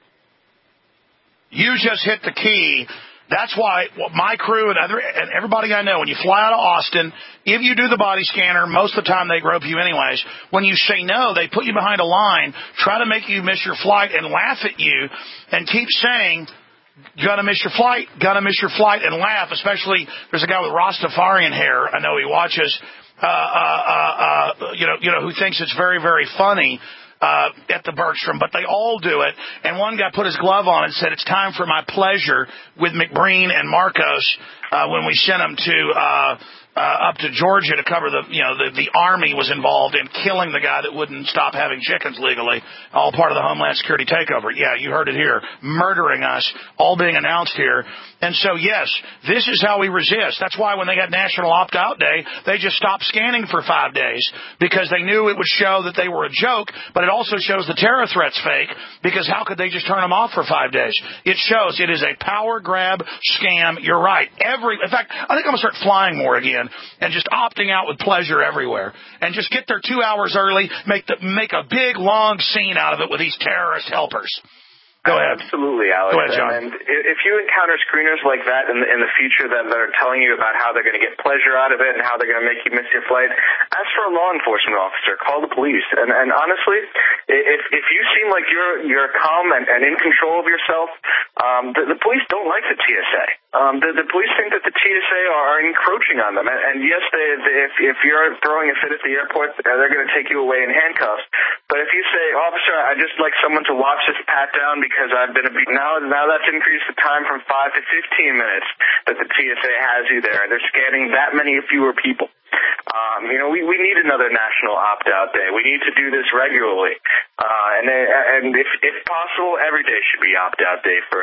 You just hit the key. That's why my crew and other and everybody I know, when you fly out of Austin, if you do the body scanner, most of the time they grope you anyways. When you say no, they put you behind a line, try to make you miss your flight, and laugh at you, and keep saying, gonna miss your flight, gonna miss your flight, and laugh. Especially, there's a guy with Rastafarian hair, I know he watches, uh, uh, uh, uh, you know, you know, who thinks it's very, very funny, uh, at the Bergstrom, but they all do it. And one guy put his glove on and said, it's time for my pleasure with McBreen and Marcos, uh, when we sent them to, uh, Uh, up to Georgia to cover the, you know, the, the Army was involved in killing the guy that wouldn't stop having chickens legally, all part of the Homeland Security takeover. Yeah, you heard it here. Murdering us, all being announced here. And so, yes, this is how we resist. That's why when they had National Opt-Out Day, they just stopped scanning for five days because they knew it would show that they were a joke, but it also shows the terror threat's fake, because how could they just turn them off for five days? It shows it is a power grab scam. You're right. Every, in fact, I think I'm going to start flying more again and just opting out with pleasure everywhere, and just get there two hours early, make the, make a big, long scene out of it with these terrorist helpers. Go ahead. Absolutely, Alex. Go ahead, John. And if you encounter screeners like that in the, in the future that, that are telling you about how they're going to get pleasure out of it and how they're going to make you miss your flight, ask for a law enforcement officer. Call the police. And, and honestly, if if you seem like you're you're calm and, and in control of yourself, um, the, the police don't like the T S A. Um, the, the police think that the T S A are encroaching on them. And, and yes, they, they, if if you're throwing a fit at the airport, they're going to take you away in handcuffs. But if you say, officer, I just like someone to watch this pat down because because I've been a beat. Now, now that's increased the time from five to fifteen minutes that the T S A has you there. They're scanning that many fewer people. Um, you know, we, we need another national opt-out day. We need to do this regularly. Uh, and and if, if possible, every day should be opt-out day for,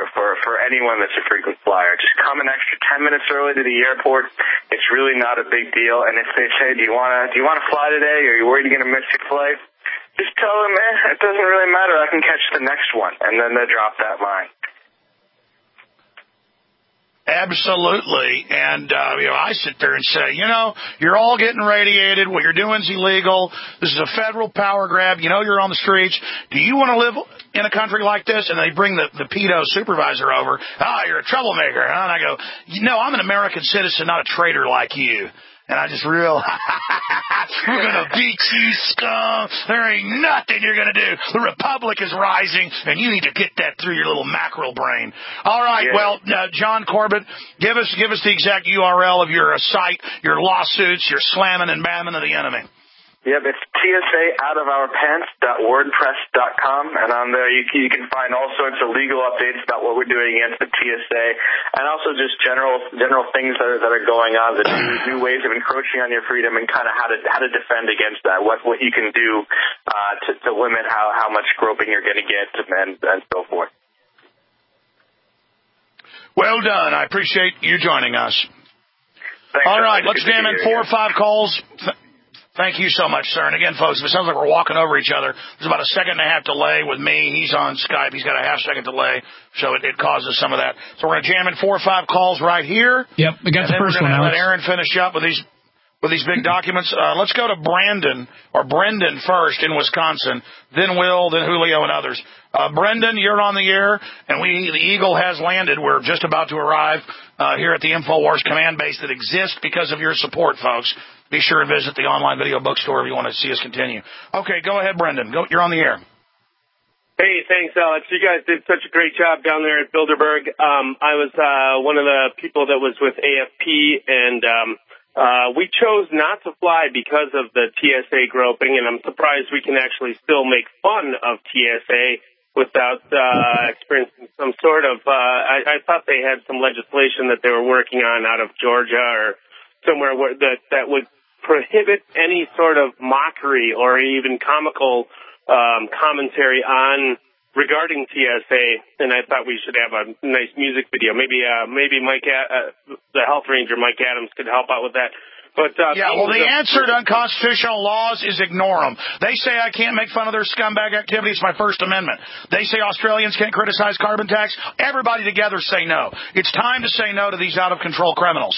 for, for anyone that's a frequent flyer. Just come an extra ten minutes early to the airport. It's really not a big deal. And if they say, do you want to do you want to fly today, or are you worried you're going to miss your flight? Just tell them, eh, it doesn't really matter. I can catch the next one. And then they drop that line. Absolutely. And, uh, you know, I sit there and say, you know, you're all getting radiated. What you're doing is illegal. This is a federal power grab. You know, you're on the streets. Do you want to live in a country like this? And they bring the, the pedo supervisor over. Ah, oh, you're a troublemaker. Huh? And I go, you know, I'm an American citizen, not a traitor like you. And I just realized, we're going to beat you, scum. There ain't nothing you're going to do. The Republic is rising, and you need to get that through your little mackerel brain. All right, yeah. well, uh, John Corbett, give us give us the exact U R L of your uh, site, your lawsuits, your slamming and bamming of the enemy. Yep, it's T S A out of our pants dot wordpress dot com, and on there you, you can find all sorts of legal updates about what we're doing against the T S A, and also just general general things that are, that are going on, the new, new ways of encroaching on your freedom, and kind of how to how to defend against that, what what you can do uh, to, to limit how, how much groping you're going to get, and, and so forth. Well done. I appreciate you joining us. Thanks, all right, let's jam in four or five calls. Thank you so much, sir. And again, folks, if it sounds like we're walking over each other, there's about a second and a half delay with me. He's on Skype. He's got a half second delay, so it, it causes some of that. So we're going to jam in four or five calls right here. Yep, we got the first one, Let Alex. Aaron finish up with these with these big documents. Uh, let's go to Brandon, or Brendan first in Wisconsin, then Will, then Julio and others. Uh, Brendan, you're on the air, and we the Eagle has landed. We're just about to arrive uh, here at the InfoWars command base that exists because of your support, folks. Be sure and visit the online video bookstore if you want to see us continue. Okay, go ahead, Brendan. Go, you're on the air. Hey, thanks, Alex. You guys did such a great job down there at Bilderberg. Um, I was uh, one of the people that was with A F P, and um, uh, we chose not to fly because of the T S A groping, and I'm surprised we can actually still make fun of T S A without uh, experiencing some sort of, uh, I, I thought they had some legislation that they were working on out of Georgia or somewhere where that, that would prohibit any sort of mockery or even comical um, commentary on regarding T S A, and I thought we should have a nice music video. Maybe uh, maybe Mike, uh, the health ranger, Mike Adams, could help out with that. But uh, yeah, well, the answer to unconstitutional laws is ignore them. They say I can't make fun of their scumbag activity. It's my First Amendment. They say Australians can't criticize carbon tax. Everybody together say no. It's time to say no to these out-of-control criminals.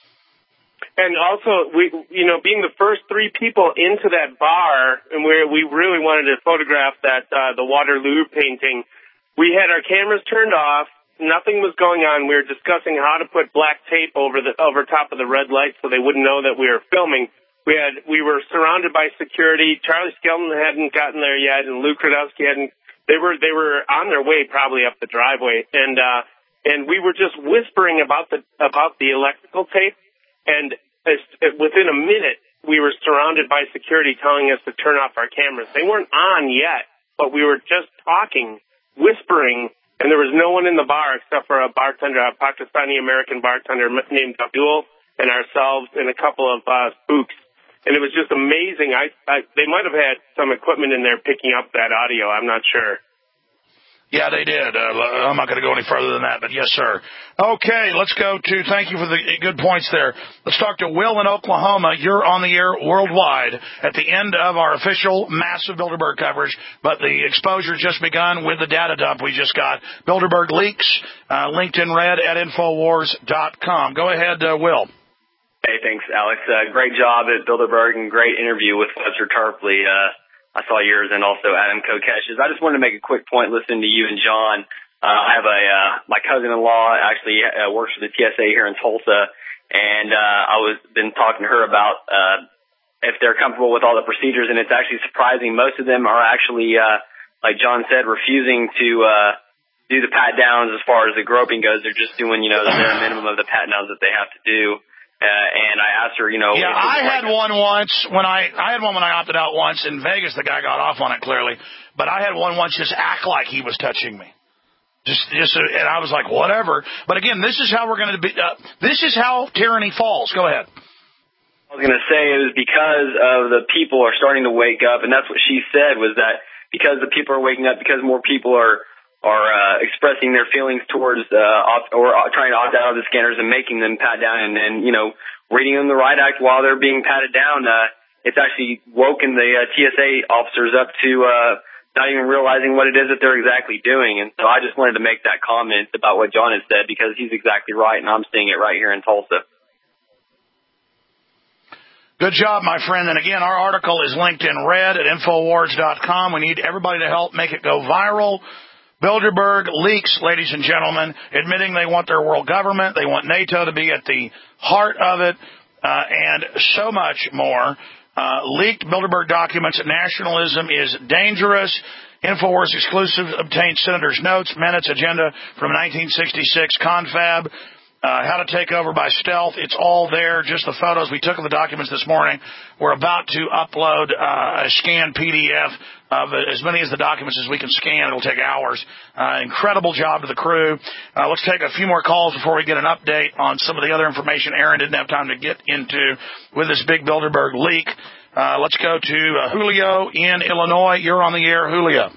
And also, we, you know, being the first three people into that bar, and where we really wanted to photograph that, uh, the Waterloo painting, we had our cameras turned off. Nothing was going on. We were discussing how to put black tape over the, over top of the red light so they wouldn't know that we were filming. We had, we were surrounded by security. Charlie Skelton hadn't gotten there yet, and Luke Rudowski hadn't. They were, they were on their way probably up the driveway. And, uh, and we were just whispering about the, about the electrical tape. And as, within a minute, we were surrounded by security telling us to turn off our cameras. They weren't on yet, but we were just talking, whispering, and there was no one in the bar except for a bartender, a Pakistani-American bartender named Abdul, and ourselves, and a couple of uh, spooks. And it was just amazing. I, I They might have had some equipment in there picking up that audio. I'm not sure. Yeah, they did. Uh, I'm not going to go any further than that, but yes, sir. Okay, let's go to, thank you for the good points there. Let's talk to Will in Oklahoma. You're on the air worldwide at the end of our official massive Bilderberg coverage, but the exposure's just begun with the data dump we just got. Bilderberg leaks, uh, linked in red at Infowars dot com. Go ahead, uh, Will. Hey, thanks, Alex. Uh, great job at Bilderberg and great interview with Webster Tarpley. Uh, I saw yours and also Adam Kokesh's. I just wanted to make a quick point listening to you and John. Uh, I have a, uh, my cousin-in-law actually uh, works for the T S A here in Tulsa, and uh, I was been talking to her about uh, if they're comfortable with all the procedures, and it's actually surprising. Most of them are actually, uh, like John said, refusing to uh, do the pat-downs as far as the groping goes. They're just doing, you know, the bare minimum of the pat-downs that they have to do. Uh, and I asked her, you know. Yeah, I had one once when I, I had one when I opted out once in Vegas. The guy got off on it clearly, but I had one once just act like he was touching me. Just, just, and I was like, whatever. But again, this is how we're going to be, uh, this is how tyranny falls. Go ahead. I was going to say it was because of the people are starting to wake up, and that's what she said was that because the people are waking up, because more people are, are, uh, expressing their feelings towards uh, opt, or uh, trying to opt out of the scanners and making them pat down and, and you know, reading them the riot act while they're being patted down. Uh, it's actually woken the uh, T S A officers up to uh, not even realizing what it is that they're exactly doing. And so I just wanted to make that comment about what John has said, because he's exactly right, and I'm seeing it right here in Tulsa. Good job, my friend. And again, our article is linked in red at Infowars dot com. We need everybody to help make it go viral. Bilderberg leaks, ladies and gentlemen, admitting they want their world government. They want NATO to be at the heart of it, uh, and so much more. Uh, leaked Bilderberg documents. Nationalism is dangerous. Infowars exclusive obtained senators' notes, minutes, agenda from nineteen sixty-six confab. Uh, how to take over by stealth. It's all there. Just the photos we took of the documents this morning. We're about to upload uh, a scanned P D F of as many as the documents as we can scan. It'll take hours. Uh, incredible job to the crew. Uh, let's take a few more calls before we get an update on some of the other information Aaron didn't have time to get into with this big Bilderberg leak. Uh, let's go to uh, Julio in Illinois. You're on the air, Julio.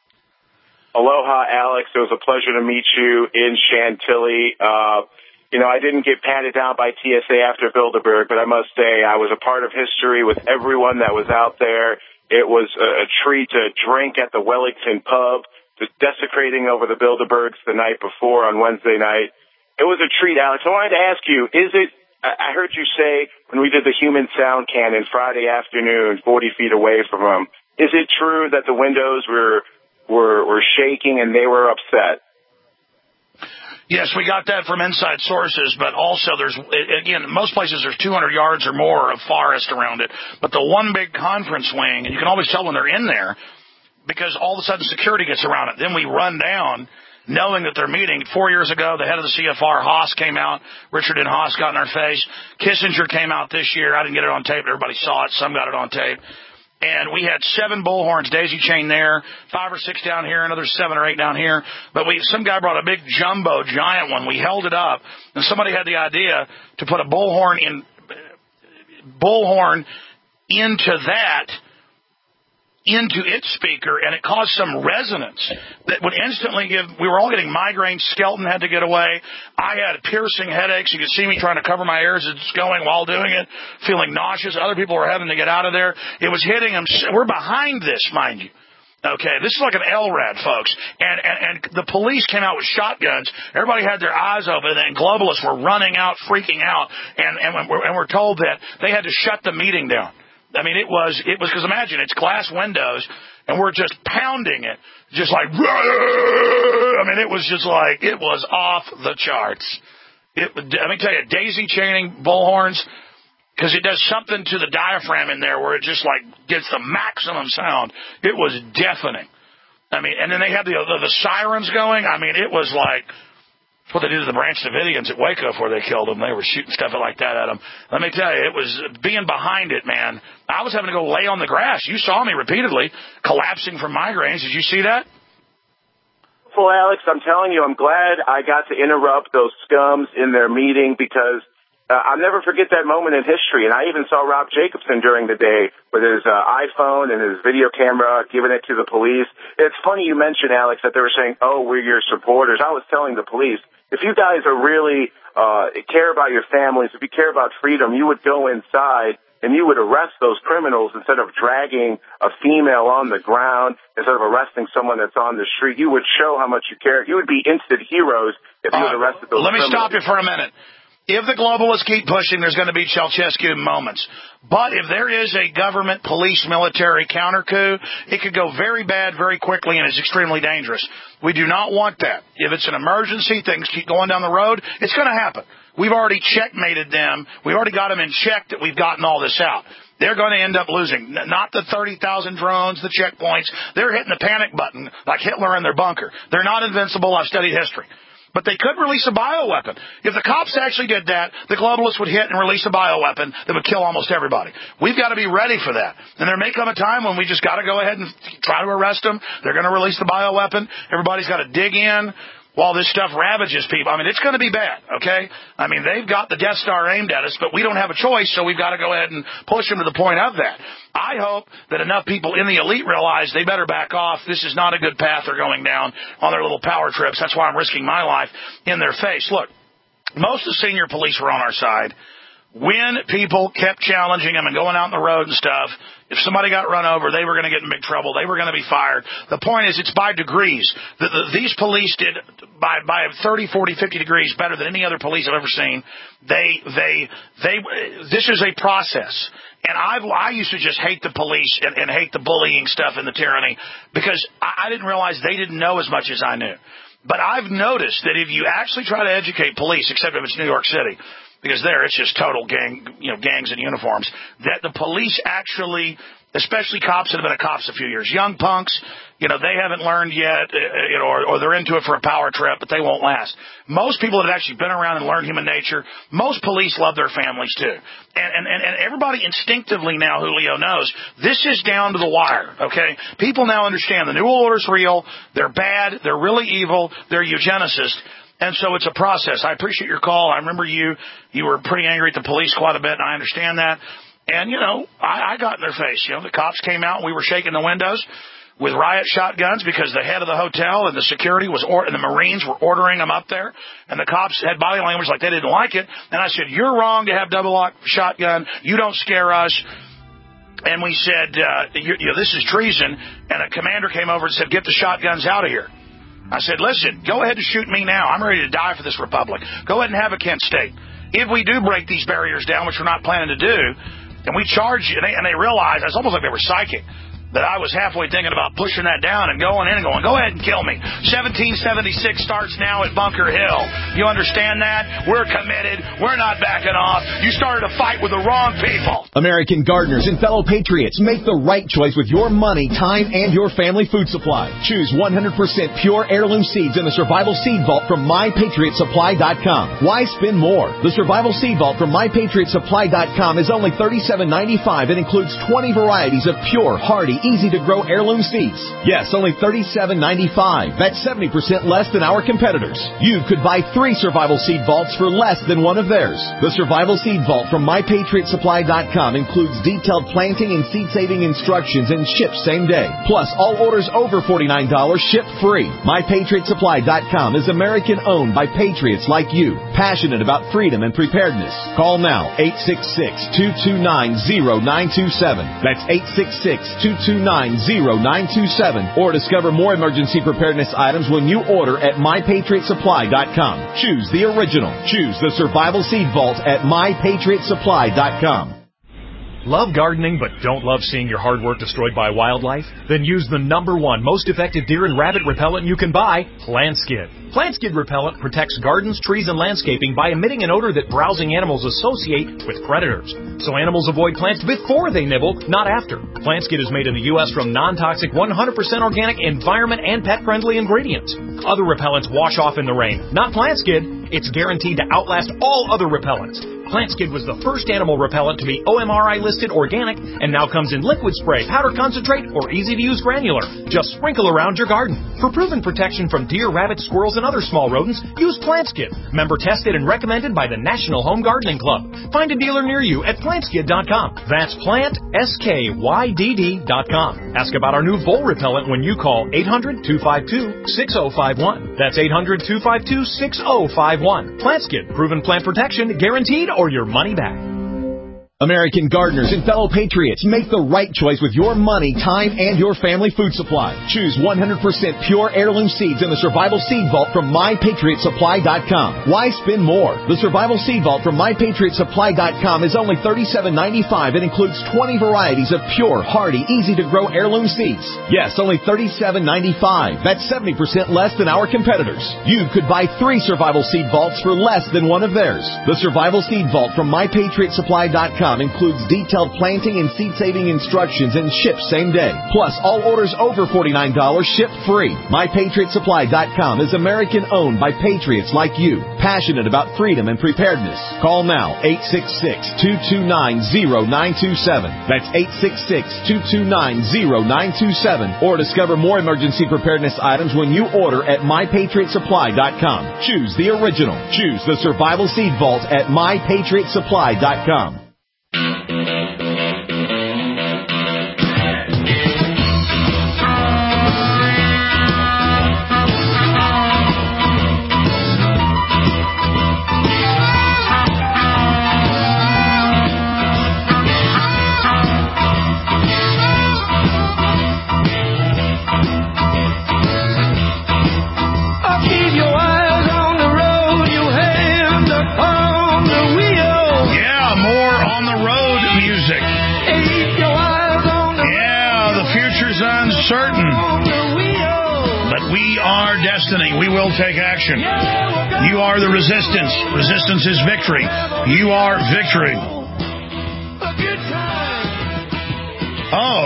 Aloha, Alex. It was a pleasure to meet you in Chantilly. Uh, You know, I didn't get patted down by T S A after Bilderberg, but I must say I was a part of history with everyone that was out there. It was a, a treat to drink at the Wellington pub, to desecrating over the Bilderbergs the night before on Wednesday night. It was a treat, Alex. I wanted to ask you, is it, I heard you say when we did the human sound cannon Friday afternoon, forty feet away from them, is it true that the windows were, were, were shaking and they were upset? Yes, we got that from inside sources, but also there's, again, most places there's two hundred yards or more of forest around it. But the one big conference wing, and you can always tell when they're in there because all of a sudden security gets around it. Then we run down knowing that they're meeting. Four years ago, the head of the C F R, Haas, came out. Richard and Haas got in our face. Kissinger came out this year. I didn't get it on tape. Everybody saw it. Some got it on tape. And we had seven bullhorns, daisy chain there, five or six down here, another seven or eight down here. But we, some guy brought a big jumbo giant one. We held it up, and somebody had the idea to put a bullhorn in, bullhorn into that, into its speaker, and it caused some resonance that would instantly give, we were all getting migraines. Skelton had to get away. I had piercing headaches. You could see me trying to cover my ears as it's going while doing it, feeling nauseous. Other people were having to get out of there. It was hitting them. We're behind this, mind you. Okay, this is like an L R A D, folks. And, and, and the police came out with shotguns. Everybody had their eyes open, and globalists were running out, freaking out, and, and, we're, and we're told that they had to shut the meeting down. I mean, it was, it was, because imagine, it's glass windows, and we're just pounding it, just like, I mean, it was just like, it was off the charts. It, let me tell you, daisy chaining bullhorns, because it does something to the diaphragm in there where it just like gets the maximum sound. It was deafening. I mean, and then they had the, the, the sirens going. I mean, it was like, what they did to the Branch Davidians at Waco before they killed them. They were shooting stuff like that at them. Let me tell you, it was being behind it, man. I was having to go lay on the grass. You saw me repeatedly collapsing from migraines. Did you see that? Well, Alex, I'm telling you, I'm glad I got to interrupt those scums in their meeting, because uh, I'll never forget that moment in history. And I even saw Rob Jacobson during the day with his uh, iPhone and his video camera giving it to the police. It's funny you mentioned, Alex, that they were saying, oh, we're your supporters. I was telling the police, if you guys are really uh, care about your families, if you care about freedom, you would go inside and you would arrest those criminals instead of dragging a female on the ground, instead of arresting someone that's on the street. You would show how much you care. You would be instant heroes if you uh, had arrested those let criminals. Let me stop you for a minute. If the globalists keep pushing, there's going to be Ceausescu moments. But if there is a government, police, military counter coup, it could go very bad very quickly, and it's extremely dangerous. We do not want that. If it's an emergency, things keep going down the road, it's going to happen. We've already checkmated them. We've already got them in check that we've gotten all this out. They're going to end up losing. Not the thirty thousand drones, the checkpoints. They're hitting the panic button like Hitler in their bunker. They're not invincible. I've studied history. But they could release a bioweapon. If the cops actually did that, the globalists would hit and release a bioweapon that would kill almost everybody. We've got to be ready for that. And there may come a time when we just got to go ahead and try to arrest them. They're going to release the bioweapon. Everybody's got to dig in. while this stuff ravages people. I mean, it's going to be bad, okay? I mean, they've got the Death Star aimed at us, but we don't have a choice, so we've got to go ahead and push them to the point of that. I hope that enough people in the elite realize they better back off. This is not a good path they're going down on their little power trips. That's why I'm risking my life in their face. Look, most of the senior police were on our side. When people kept challenging them and going out on the road and stuff, if somebody got run over, they were going to get in big trouble. They were going to be fired. The point is, it's by degrees. The, the, these police did by by thirty, forty, fifty degrees better than any other police I've ever seen. They they they. This is a process, and I've I used to just hate the police and, and hate the bullying stuff and the tyranny because I, I didn't realize they didn't know as much as I knew. But I've noticed that if you actually try to educate police, except if it's New York City, because there it's just total gang, you know, gangs in uniforms, that the police actually, especially cops that have been a cops a few years, young punks, you know, they haven't learned yet, you know, or, or they're into it for a power trip, but they won't last. Most people that have actually been around and learned human nature, most police love their families too. And, and, and everybody instinctively now, Julio knows, this is down to the wire, okay? People now understand the New World Order's real, they're bad, they're really evil, they're eugenicists. And so it's a process. I appreciate your call. I remember you, you were pretty angry at the police quite a bit, and I understand that. And, you know, I, I got in their face. You know, the cops came out and we were shaking the windows with riot shotguns because the head of the hotel and the security was, or, and the Marines were ordering them up there. And the cops had body language like they didn't like it. And I said, you're wrong to have double-lock shotgun. You don't scare us. And we said, uh, you, you know, this is treason. And a commander came over and said, get the shotguns out of here. I said, listen, go ahead and shoot me now. I'm ready to die for this republic. Go ahead and have a Kent State. If we do break these barriers down, which we're not planning to do, and we charge you, and they, and they realized, it's almost like they were psychic, that I was halfway thinking about pushing that down and going in and going, go ahead and kill me. seventeen seventy-six starts now at Bunker Hill. You understand that? We're committed. We're not backing off. You started a fight with the wrong people. American gardeners and fellow patriots, make the right choice with your money, time, and your family food supply. Choose one hundred percent pure heirloom seeds in the Survival Seed Vault from my patriot supply dot com. Why spend more? The Survival Seed Vault from my patriot supply dot com is only thirty-seven ninety-five and includes twenty varieties of pure, hardy, easy-to-grow heirloom seeds. Yes, only thirty-seven ninety-five. That's seventy percent less than our competitors. You could buy three Survival Seed Vaults for less than one of theirs. The Survival Seed Vault from my patriot supply dot com includes detailed planting and seed-saving instructions and ships same day. Plus, all orders over forty-nine dollars ship free. my patriot supply dot com is American-owned by patriots like you, passionate about freedom and preparedness. Call now, eight six six, two two nine, zero nine two seven. That's eight six six, two two nine, zero nine two seven. Or discover more emergency preparedness items when you order at my patriot supply dot com. Choose the original. Choose the Survival Seed Vault at my patriot supply dot com. Love gardening but don't love seeing your hard work destroyed by wildlife? Then use the number one most effective deer and rabbit repellent you can buy, PlantSkid. PlantSkid repellent protects gardens, trees, and landscaping by emitting an odor that browsing animals associate with predators. So animals avoid plants before they nibble, not after. PlantSkid is made in the U S from non-toxic, one hundred percent organic, environment, and pet-friendly ingredients. Other repellents wash off in the rain. Not PlantSkid. It's guaranteed to outlast all other repellents. PlantSkid was the first animal repellent to be O M R I listed organic and now comes in liquid spray, powder concentrate, or easy-to-use granular. Just sprinkle around your garden. For proven protection from deer, rabbits, squirrels, and other small rodents, use PlantSkid. Member tested and recommended by the National Home Gardening Club. Find a dealer near you at plant skid dot com. That's plant s k y d d dot com. Ask about our new vole repellent when you call eight hundred, two five two, six oh five one. That's eight hundred, two five two, six oh five one. PlantSkid. Proven plant protection, guaranteed, or your money back. American gardeners and fellow patriots, make the right choice with your money, time, and your family food supply. Choose one hundred percent pure heirloom seeds in the Survival Seed Vault from my patriot supply dot com. Why spend more? The Survival Seed Vault from my patriot supply dot com is only thirty-seven ninety-five and includes twenty varieties of pure, hardy, easy-to-grow heirloom seeds. Yes, only thirty-seven ninety-five. That's seventy percent less than our competitors. You could buy three Survival Seed Vaults for less than one of theirs. The Survival Seed Vault from my patriot supply dot com com includes detailed planting and seed-saving instructions and ships same day. Plus, all orders over forty-nine dollars ship free. My Patriot Supply dot com is American-owned by patriots like you, passionate about freedom and preparedness. Call now, eight six six, two two nine, zero nine two seven. That's eight six six, two two nine, zero nine two seven. Or discover more emergency preparedness items when you order at My Patriot Supply dot com. Choose the original. Choose the Survival Seed Vault at My Patriot Supply dot com. Certain, but we are destiny. We will take action. You are the resistance. Resistance is victory. You are victory. Oh,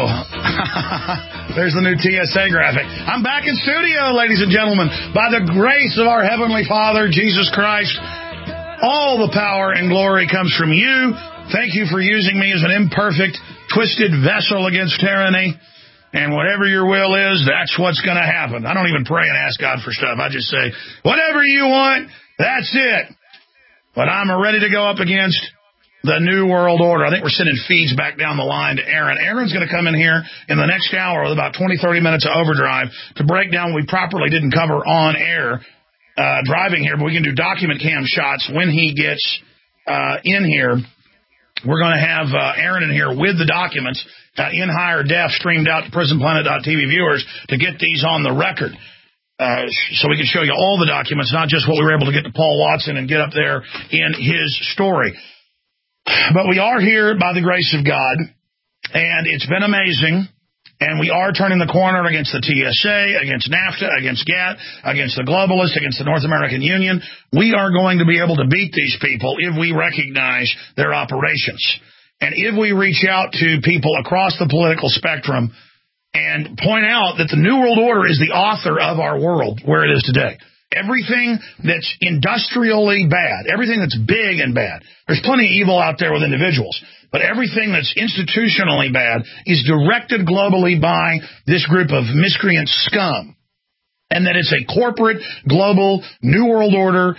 there's the new T S A graphic. I'm back in studio, ladies and gentlemen. By the grace of our Heavenly Father, Jesus Christ, all the power and glory comes from you. Thank you for using me as an imperfect, twisted vessel against tyranny. And whatever your will is, that's what's going to happen. I don't even pray and ask God for stuff. I just say, whatever you want, that's it. But I'm ready to go up against the New World Order. I think we're sending feeds back down the line to Aaron. Aaron's going to come in here in the next hour with about twenty, thirty minutes of overdrive to break down what we properly didn't cover on air uh, driving here. But we can do document cam shots when he gets uh, in here. We're going to have uh, Aaron in here with the documents uh, in higher def streamed out to prison planet dot t v viewers to get these on the record. Uh, so we can show you all the documents, not just what we were able to get to Paul Watson and get up there in his story. But we are here by the grace of God, and it's been amazing. And we are turning the corner against the T S A, against NAFTA, against GATT, against the globalists, against the North American Union. We are going to be able to beat these people if we recognize their operations. And if we reach out to people across the political spectrum and point out that the New World Order is the author of our world where it is today. Everything that's industrially bad, everything that's big and bad. There's plenty of evil out there with individuals, but everything that's institutionally bad is directed globally by this group of miscreant scum. And that it's a corporate, global, New World Order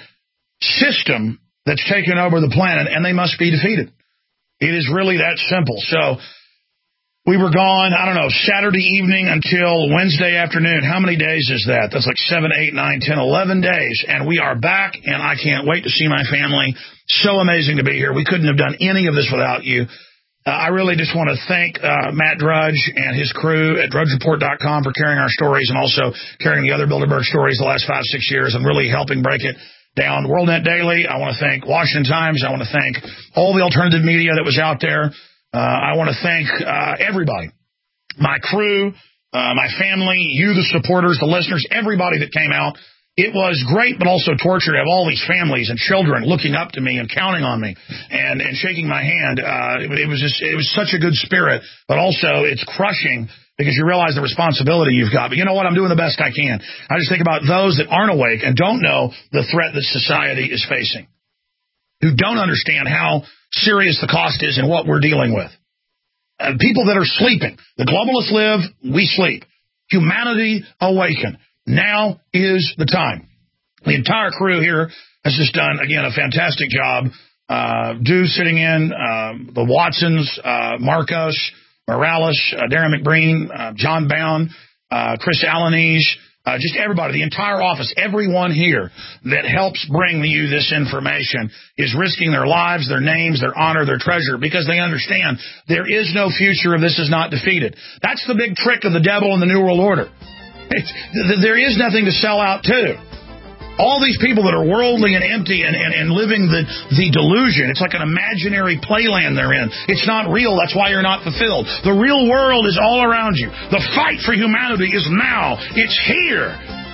system that's taken over the planet, and they must be defeated. It is really that simple. So we were gone, I don't know, Saturday evening until Wednesday afternoon. How many days is that? That's like seven, eight, nine, ten, eleven days. And we are back, and I can't wait to see my family. So amazing to be here. We couldn't have done any of this without you. Uh, I really just want to thank uh, Matt Drudge and his crew at drudge report dot com for carrying our stories and also carrying the other Bilderberg stories the last five, six years and really helping break it down. WorldNet Daily, I want to thank Washington Times. I want to thank all the alternative media that was out there. Uh, I want to thank uh, everybody, my crew, uh, my family, you, the supporters, the listeners, everybody that came out. It was great, but also torture to have all these families and children looking up to me and counting on me and, and shaking my hand. Uh, it, it was just, it was such a good spirit, but also it's crushing because you realize the responsibility you've got. But you know what? I'm doing the best I can. I just think about those that aren't awake and don't know the threat that society is facing, who don't understand how serious the cost is and what we're dealing with. Uh, people that are sleeping. The globalists live, we sleep. Humanity awaken. Now is the time. The entire crew here has just done, again, a fantastic job. Uh, Dew sitting in, uh, the Watsons, uh, Marcos, Morales, uh, Darren McBreen, uh, John Bound, uh, Chris Alanese, Uh, just everybody, the entire office, everyone here that helps bring you this information is risking their lives, their names, their honor, their treasure, because they understand there is no future if this is not defeated. That's the big trick of the devil and the New World Order. It's, th- there is nothing to sell out to. All these people that are worldly and empty and, and, and living the, the delusion, it's like an imaginary playland they're in. It's not real. That's why you're not fulfilled. The real world is all around you. The fight for humanity is now. It's here.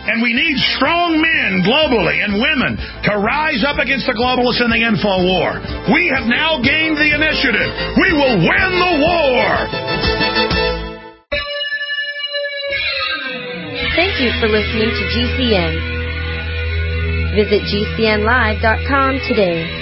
And we need strong men globally and women to rise up against the globalists and the info war. We have now gained the initiative. We will win the war. Thank you for listening to G C N. Visit G C N live dot com today.